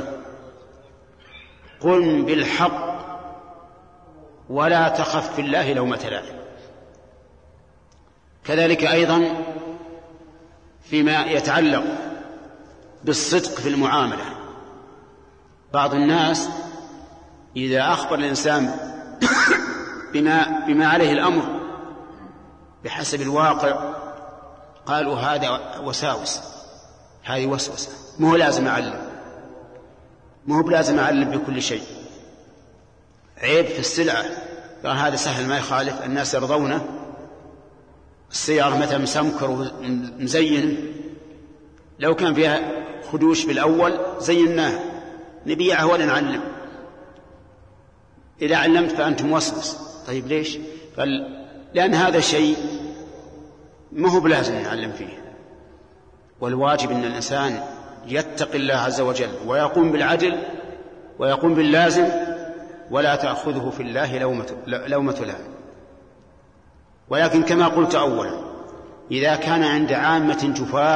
قل بالحق ولا تخف في الله لومة لائم. كذلك أيضا فيما يتعلق بالصدق في المعاملة، بعض الناس إذا أخبر الإنسان بما عليه الأمر بحسب الواقع قالوا: هذا وساوس، هذه وسوسة، مو لازم أعلم بكل شيء. عيب في السلعة، قال هذا سهل ما يخالف، الناس يرضونه. السيارة مثلا مسمكر ومزين، لو كان فيها خدوش بالأول زيناها، نبيعها ولا نعلم. إذا علمت فأنت موسوس. طيب ليش؟ قال: لأن هذا شيء ما هو بلازم نعلم فيه، والواجب أن الإنسان يتقي الله عز وجل ويقوم بالعدل ويقوم باللازم، ولا تأخذه في الله لومة لائم. ولكن كما قلت أولا، إذا كان عند عامة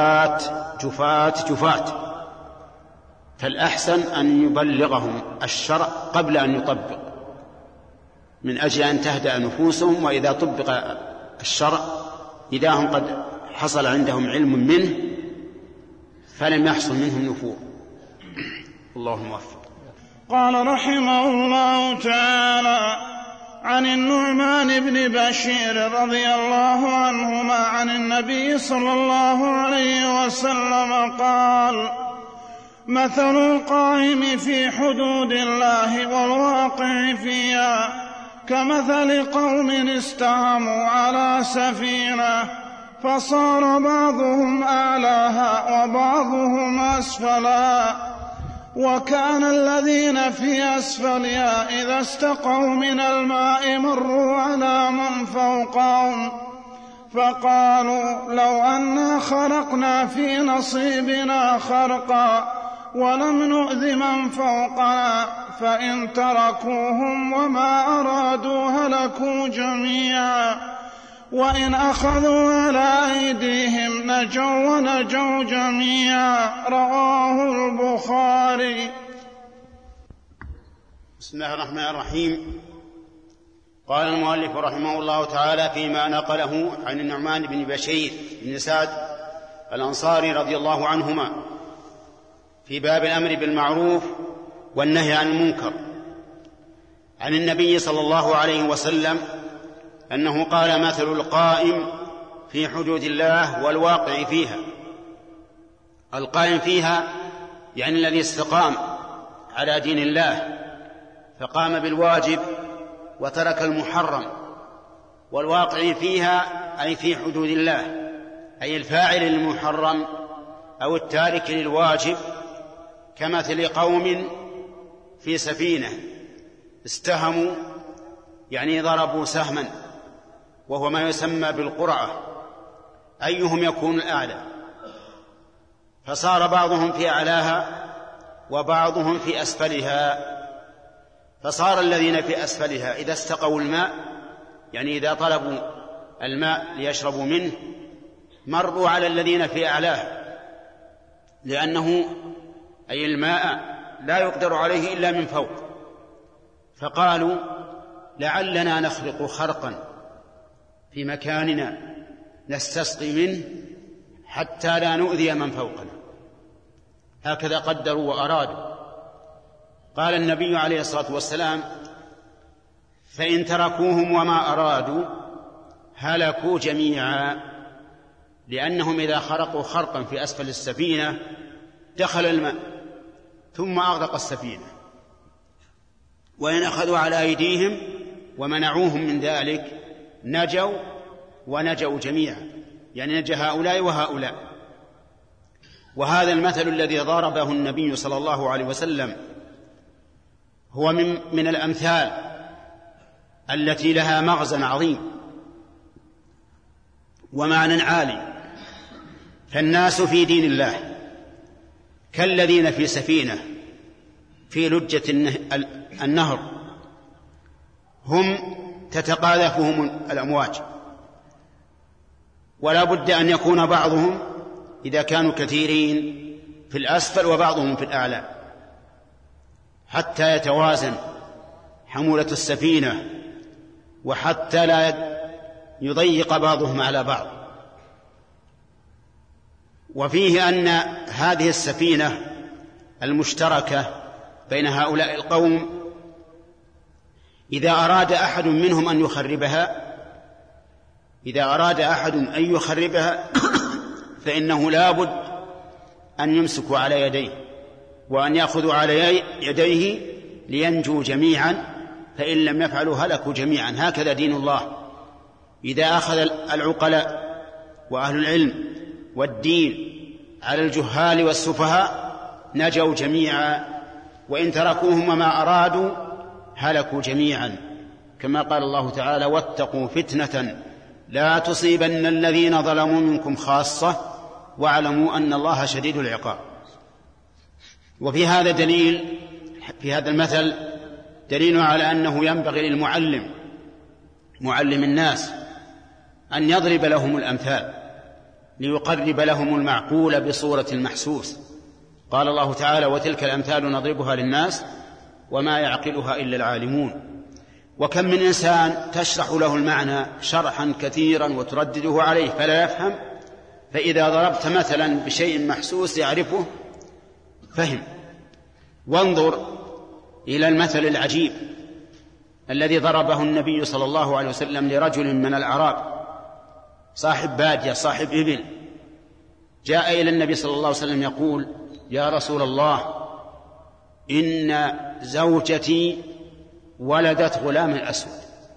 جفاة فالأحسن أن يبلغهم الشرع قبل أن يطبق، من أجل أن تهدأ نفوسهم. وإذا طبق الشرع إذا هم قد حصل عندهم علم منه فلم يحصل منهم نفور. اللهم موفق. قال رحمه الله تعالى: عن النعمان بن بشير رضي الله عنهما عن النبي صلى الله عليه وسلم قال: مثل القائم في حدود الله والواقع فيها كمثل قوم استهموا على سفينة فصار بعضهم أعلاها وبعضهم أسفلها، وكان الذين في أسفلها إذا استقوا من الماء مروا على من فوقهم فقالوا: لو أنا خرقنا في نصيبنا خرقا ولم نؤذ من فوقنا، فإن تركوهم وما أرادوا هلكوا جميعا، وإن أخذوا على أيديهم نجوا ونجوا جميعا. رواه البخاري. بسم الله الرحمن الرحيم. قال المؤلف رحمه الله تعالى فيما نقله عن النعمان بن بشير بن سعد الأنصاري رضي الله عنهما في باب الأمر بالمعروف والنهي عن المنكر عن النبي صلى الله عليه وسلم أنه قال: مثل القائم في حدود الله والواقع فيها. القائم فيها يعني الذي استقام على دين الله فقام بالواجب وترك المحرم، والواقع فيها أي في حدود الله، أي الفاعل للمحرم أو التارك للواجب، كمثل قوم في سفينة استهموا يعني ضربوا سهما وهو ما يسمى بالقرعة أيهم يكون الأعلى، فصار بعضهم في أعلاها وبعضهم في أسفلها، فصار الذين في أسفلها إذا استقوا الماء يعني إذا طلبوا الماء ليشربوا منه مروا على الذين في أعلاه، لأنه أي الماء لا يقدر عليه إلا من فوق، فقالوا: لعلنا نخلق خرقا في مكاننا نستسقي منه حتى لا نؤذي من فوقنا. هكذا قدروا وأرادوا. قال النبي عليه الصلاة والسلام: فإن تركوهم وما أرادوا هلكوا جميعا، لأنهم إذا خرقوا خرقا في أسفل السفينة دخل الماء ثم أغرق السفينة، وإن أخذوا على أيديهم ومنعوهم من ذلك نجوا ونجوا جميعا، يعني نجى هؤلاء وهؤلاء. وهذا المثل الذي ضربه النبي صلى الله عليه وسلم هو من الأمثال التي لها مغزى عظيم ومعنى عالي. فالناس في دين الله كالذين في سفينة في لجة النهر، هم تتقاذفهم الأمواج، ولا بد أن يكون بعضهم إذا كانوا كثيرين في الأسفل وبعضهم في الأعلى حتى يتوازن حمولة السفينة، وحتى لا يضيق بعضهم على بعض. وفيه أن هذه السفينة المشتركة بين هؤلاء القوم إذا أراد أحد منهم أن يخربها فإنه لا بد أن يمسكوا على يديه وأن يأخذوا على يديه لينجوا جميعا، فإن لم يفعلوا هلكوا جميعا. هكذا دين الله، إذا أخذ العقلاء وأهل العلم والدين على الجهال والسفهاء نجوا جميعا، وإن تركوهم وما أرادوا هلكوا جميعا، كما قال الله تعالى: واتقوا فتنة لا تصيبن الذين ظلموا منكم خاصة واعلموا أن الله شديد العقاب. وفي هذا دليل، في هذا المثل دليل على أنه ينبغي للمعلم معلم الناس أن يضرب لهم الأمثال ليقرب لهم المعقول بصورة المحسوس. قال الله تعالى: وتلك الأمثال نضربها للناس وما يعقلها إلا العالمون. وكم من إنسان تشرح له المعنى شرحا كثيرا وتردده عليه فلا يفهم، فإذا ضربت مثلا بشيء محسوس يعرفه فهم. وانظر إلى المثل العجيب الذي ضربه النبي صلى الله عليه وسلم لرجل من الأعراب صاحب بادية صاحب إبل، جاء إلى النبي صلى الله عليه وسلم يقول: يا رسول الله، إن زوجتي ولدت غلام أسود،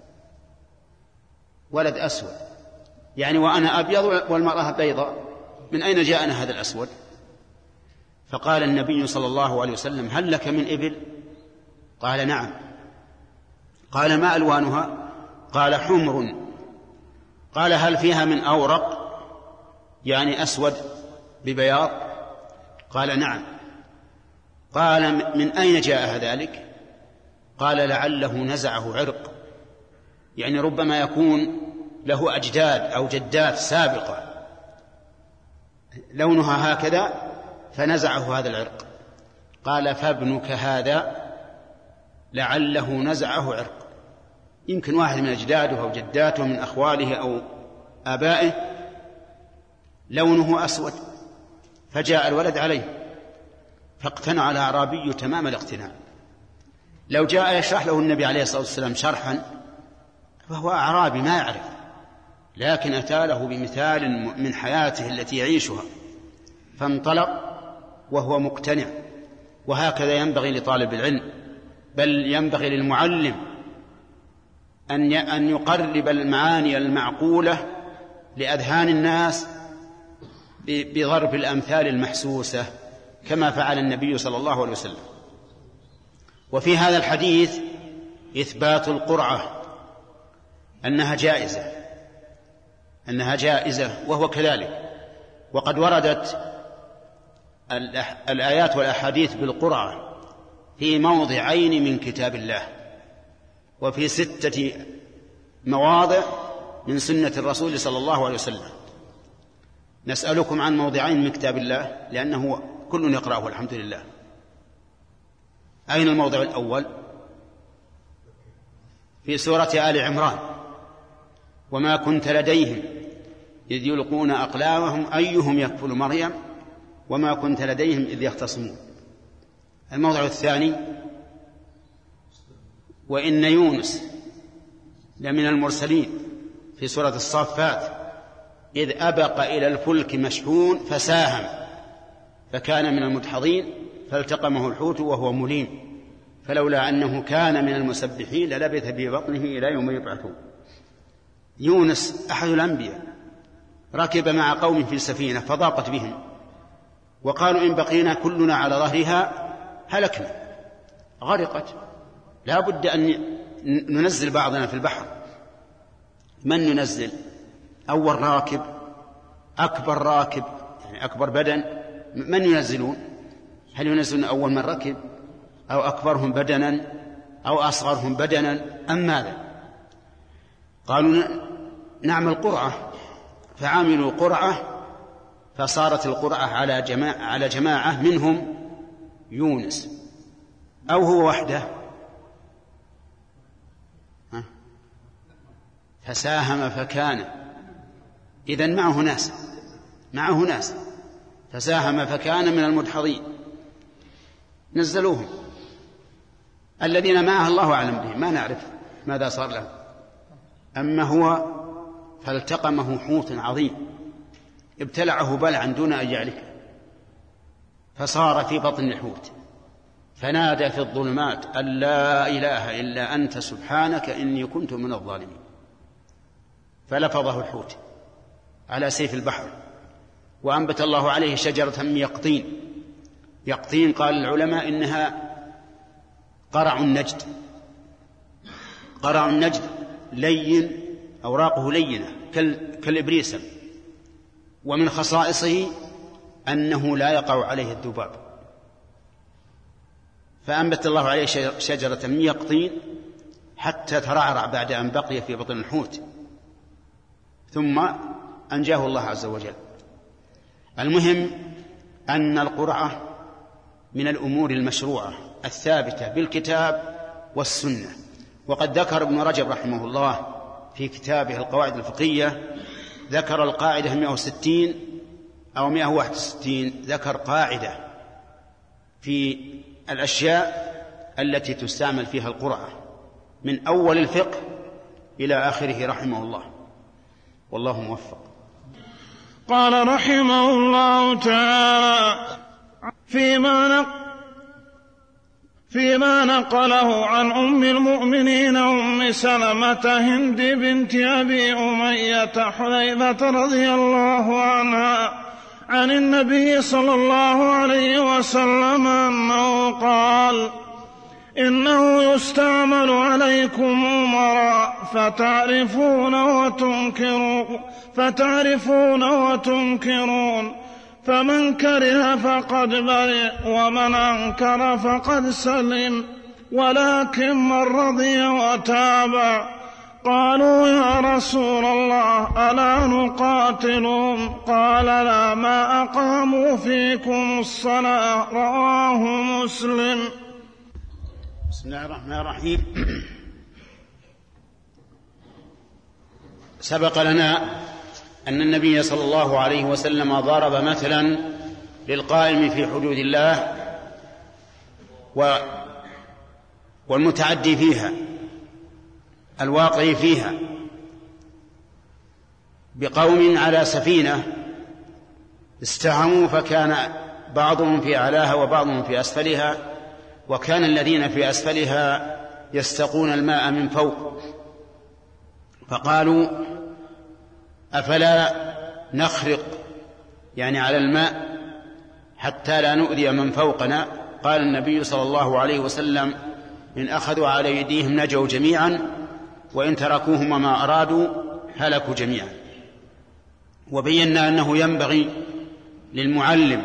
ولد أسود يعني وأنا أبيض والمرأة بيضاء، من أين جاءنا هذا الأسود؟ فقال النبي صلى الله عليه وسلم: هل لك من إبل؟ قال: نعم. قال: ما ألوانها؟ قال: حمر. قال: هل فيها من أورق يعني أسود ببياض؟ قال: نعم. قال: من أين جاء ذلك؟ قال: لعله نزعه عرق، يعني ربما يكون له أجداد أو جدات سابقة لونها هكذا فنزعه هذا العرق. قال: فابنك هذا لعله نزعه عرق، يمكن واحد من أجداده أو جداته من أخواله أو آبائه لونه أسود، فجاء الولد عليه فاقتنع الأعرابي تمام الاقتناع. لو جاء يشرح له النبي عليه الصلاة والسلام شرحا فهو أعرابي ما يعرف، لكن أتى له بمثال من حياته التي يعيشها فانطلق وهو مقتنع. وهكذا ينبغي لطالب العلم، بل ينبغي للمعلم أن يقرب المعاني المعقولة لأذهان الناس بضرب الأمثال المحسوسة كما فعل النبي صلى الله عليه وسلم. وفي هذا الحديث إثبات القرعة أنها جائزة وهو كذلك. وقد وردت الآيات والأحاديث بالقرعة في موضعين من كتاب الله، وفي 6 مواضع من سنة الرسول صلى الله عليه وسلم. نسألكم عن موضعين من كتاب الله لأنه كل يقرأه الحمد لله. أين الموضع الأول؟ في سورة آل عمران: وما كنت لديهم إذ يلقون أقلامهم أيهم يكفل مريم وما كنت لديهم إذ يختصمون. الموضع الثاني: وإن يونس لمن المرسلين، في سورة الصافات: إذ أبق إلى الفلك مشحون فساهم فكان من المدحضين فالتقمه الحوت وهو مليم فلولا أنه كان من المسبحين للبث في بطنه إلى يوم يبعثون. يونس أحد الأنبياء ركب مع قوم في سفينة فضاقت بهم وقالوا إن بقينا كلنا على ظهرها هلكنا، غرقت، لا بد أن ننزل بعضنا في البحر. من ننزل؟ أول راكب، أكبر راكب يعني أكبر بدن، من ينزلون؟ هل ينزلون أول من ركب أو أكبرهم بدنا أو أصغرهم بدنا أم ماذا؟ قالوا نعمل قرعة، فعملوا قرعة فصارت القرعة على جماعة منهم يونس، أو هو وحده فساهم فكان، إذن معه ناس فساهم فكان من المدحضين. نزلوهم، الذين معه الله أعلم بهم، ما نعرف ماذا صار له. أما هو فالتقمه حوت عظيم ابتلعه بلعا دون أن يعرفه فصار في بطن الحوت فنادى في الظلمات أن لا إله إلا أنت سبحانك إني كنت من الظالمين، فلفظه الحوت على سيف البحر وأنبت الله عليه شجرة من يقطين قال العلماء إنها قرع النجد لين، أوراقه لينة كالإبريسم، ومن خصائصه أنه لا يقع عليه الذباب، فأنبت الله عليه شجرة من يقطين حتى ترعرع بعد أن بقي في بطن الحوت ثم أنجاه الله عز وجل. المهم أن القرعة من الأمور المشروعة الثابتة بالكتاب والسنة. وقد ذكر ابن رجب رحمه الله في كتابه القواعد الفقهية، ذكر القاعدة 160 أو 161، ذكر قاعدة في الأشياء التي تستعمل فيها القرعة من أول الفقه إلى آخره رحمه الله، والله موفق. قال رحمه الله تعالى: فيما نقله عن أم المؤمنين أم سلمة هند بنت أبي أمية حذيفة رضي الله عنها عن النبي صلى الله عليه وسلم أنه قال: إنه يستعمل عليكم أمراء فتعرفون وتنكرون، فمن كره فقد برئ ومن أنكر فقد سلم، ولكن من رضي وتابع. قالوا: يا رسول الله ألا نقاتلهم؟ قال: لا، ما أقاموا فيكم الصلاة. رواه مسلم. بسم بسم الله الرحمن الرحيم. سبق لنا أن النبي صلى الله عليه وسلم ضرب مثلا للقائم في حدود الله والمتعدي فيها الواقع فيها بقوم على سفينة استهموا فكان بعضهم في أعلاها وبعضهم في أسفلها، وكان الذين في أسفلها يستقون الماء من فوق، فقالوا أفلا نخرق يعني على الماء حتى لا نؤذي من فوقنا؟ قال النبي صلى الله عليه وسلم إن أخذوا على أيديهم نجوا جميعا، وإن تركوهم وما أرادوا هلكوا جميعا. وبينا أنه ينبغي للمعلم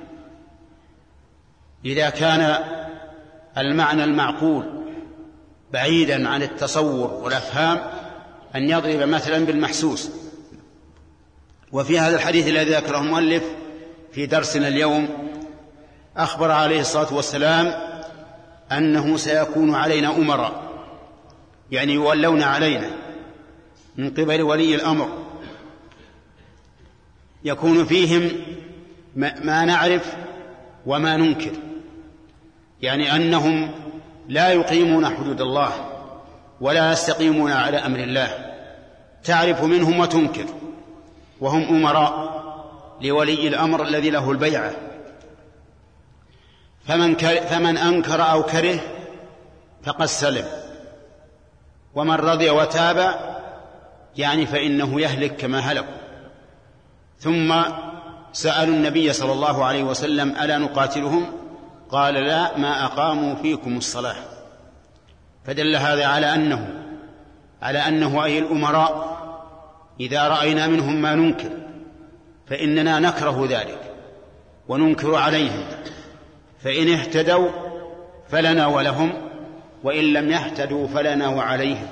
إذا كان المعنى المعقول بعيدا عن التصور والأفهام أن يضرب مثلا بالمحسوس. وفي هذا الحديث الذي ذكره المؤلف في درسنا اليوم أخبر عليه الصلاة والسلام أنه سيكون علينا أمراء، يعني يولون علينا من قبل ولي الأمر، يكون فيهم ما نعرف وما ننكر، يعني أنهم لا يقيمون حدود الله ولا يستقيمون على أمر الله، تعرف منهم وتنكر، وهم أمراء لولي الأمر الذي له البيعة. فمن أنكر أو كره فقد سلم، ومن رضي وتاب يعني فإنه يهلك كما هلك. ثم سألوا النبي صلى الله عليه وسلم ألا نقاتلهم؟ قال لا، ما أقاموا فيكم الصلاة. فدل هذا على أنه أي الأمراء إذا رأينا منهم ما ننكر فإننا نكره ذلك وننكر عليهم، فإن اهتدوا فلنا ولهم، وإن لم يهتدوا فلنا وعليهم.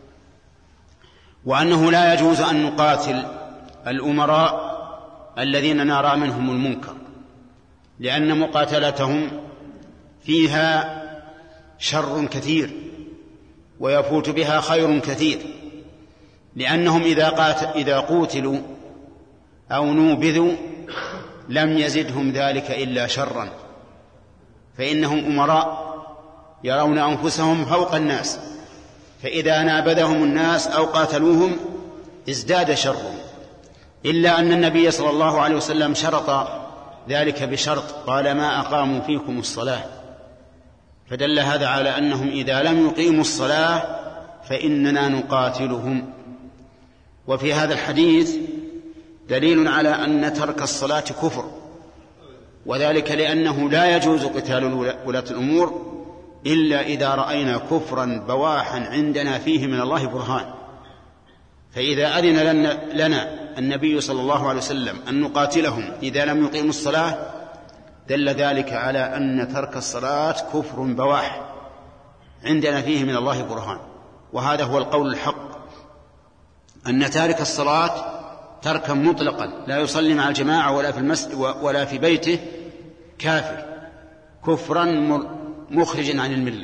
وأنه لا يجوز أن نقاتل الأمراء الذين نرى منهم المنكر، لأن مقاتلتهم فيها شر كثير ويفوت بها خير كثير، لأنهم إذا قوتلوا أو نوبذوا لم يزدهم ذلك إلا شرا، فإنهم أمراء يرون أنفسهم فوق الناس، فإذا نابذهم الناس أو قاتلوهم ازداد شرهم. إلا أن النبي صلى الله عليه وسلم شرط ذلك بشرط، قال ما أقاموا فيكم الصلاة، فدل هذا على أنهم إذا لم يقيموا الصلاة فإننا نقاتلهم. وفي هذا الحديث دليل على أن ترك الصلاة كفر، وذلك لأنه لا يجوز قتال ولاة الأمور إلا إذا رأينا كفرا بواحا عندنا فيه من الله برهان. فإذا أذن لنا النبي صلى الله عليه وسلم أن نقاتلهم إذا لم يقيموا الصلاة دل ذلك على أن ترك الصلاة كفر بواح عندنا فيه من الله برهان. وهذا هو القول الحق، أن تارك الصلاة تركا مطلقا لا يصلي مع الجماعة ولا في المسجد ولا في بيته كافر كفرا مخرجا عن الملة.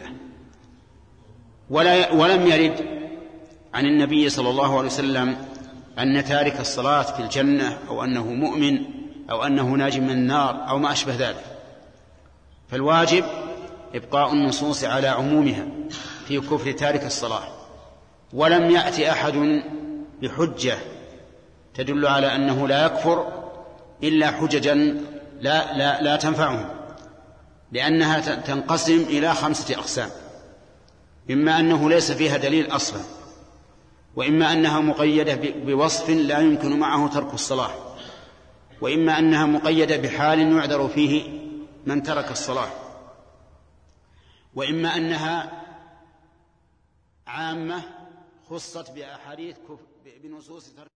ولم يرد عن النبي صلى الله عليه وسلم أن تارك الصلاة في الجنة أو أنه مؤمن أو أنه ناج من النار أو ما أشبه ذلك. فالواجب إبقاء النصوص على عمومها في كفر تارك الصلاة، ولم يأتي أحد بحجة تدل على أنه لا يكفر إلا حججا لا تنفعهم، لأنها تنقسم إلى 5 أقسام: إما أنه ليس فيها دليل أصلا، وإما أنها مقيدة بوصف لا يمكن معه ترك الصلاة، وإما أنها مقيدة بحال يعذر فيه من ترك الصلاة، وإما أنها عامة خصت بأحاديث بنصوص ترك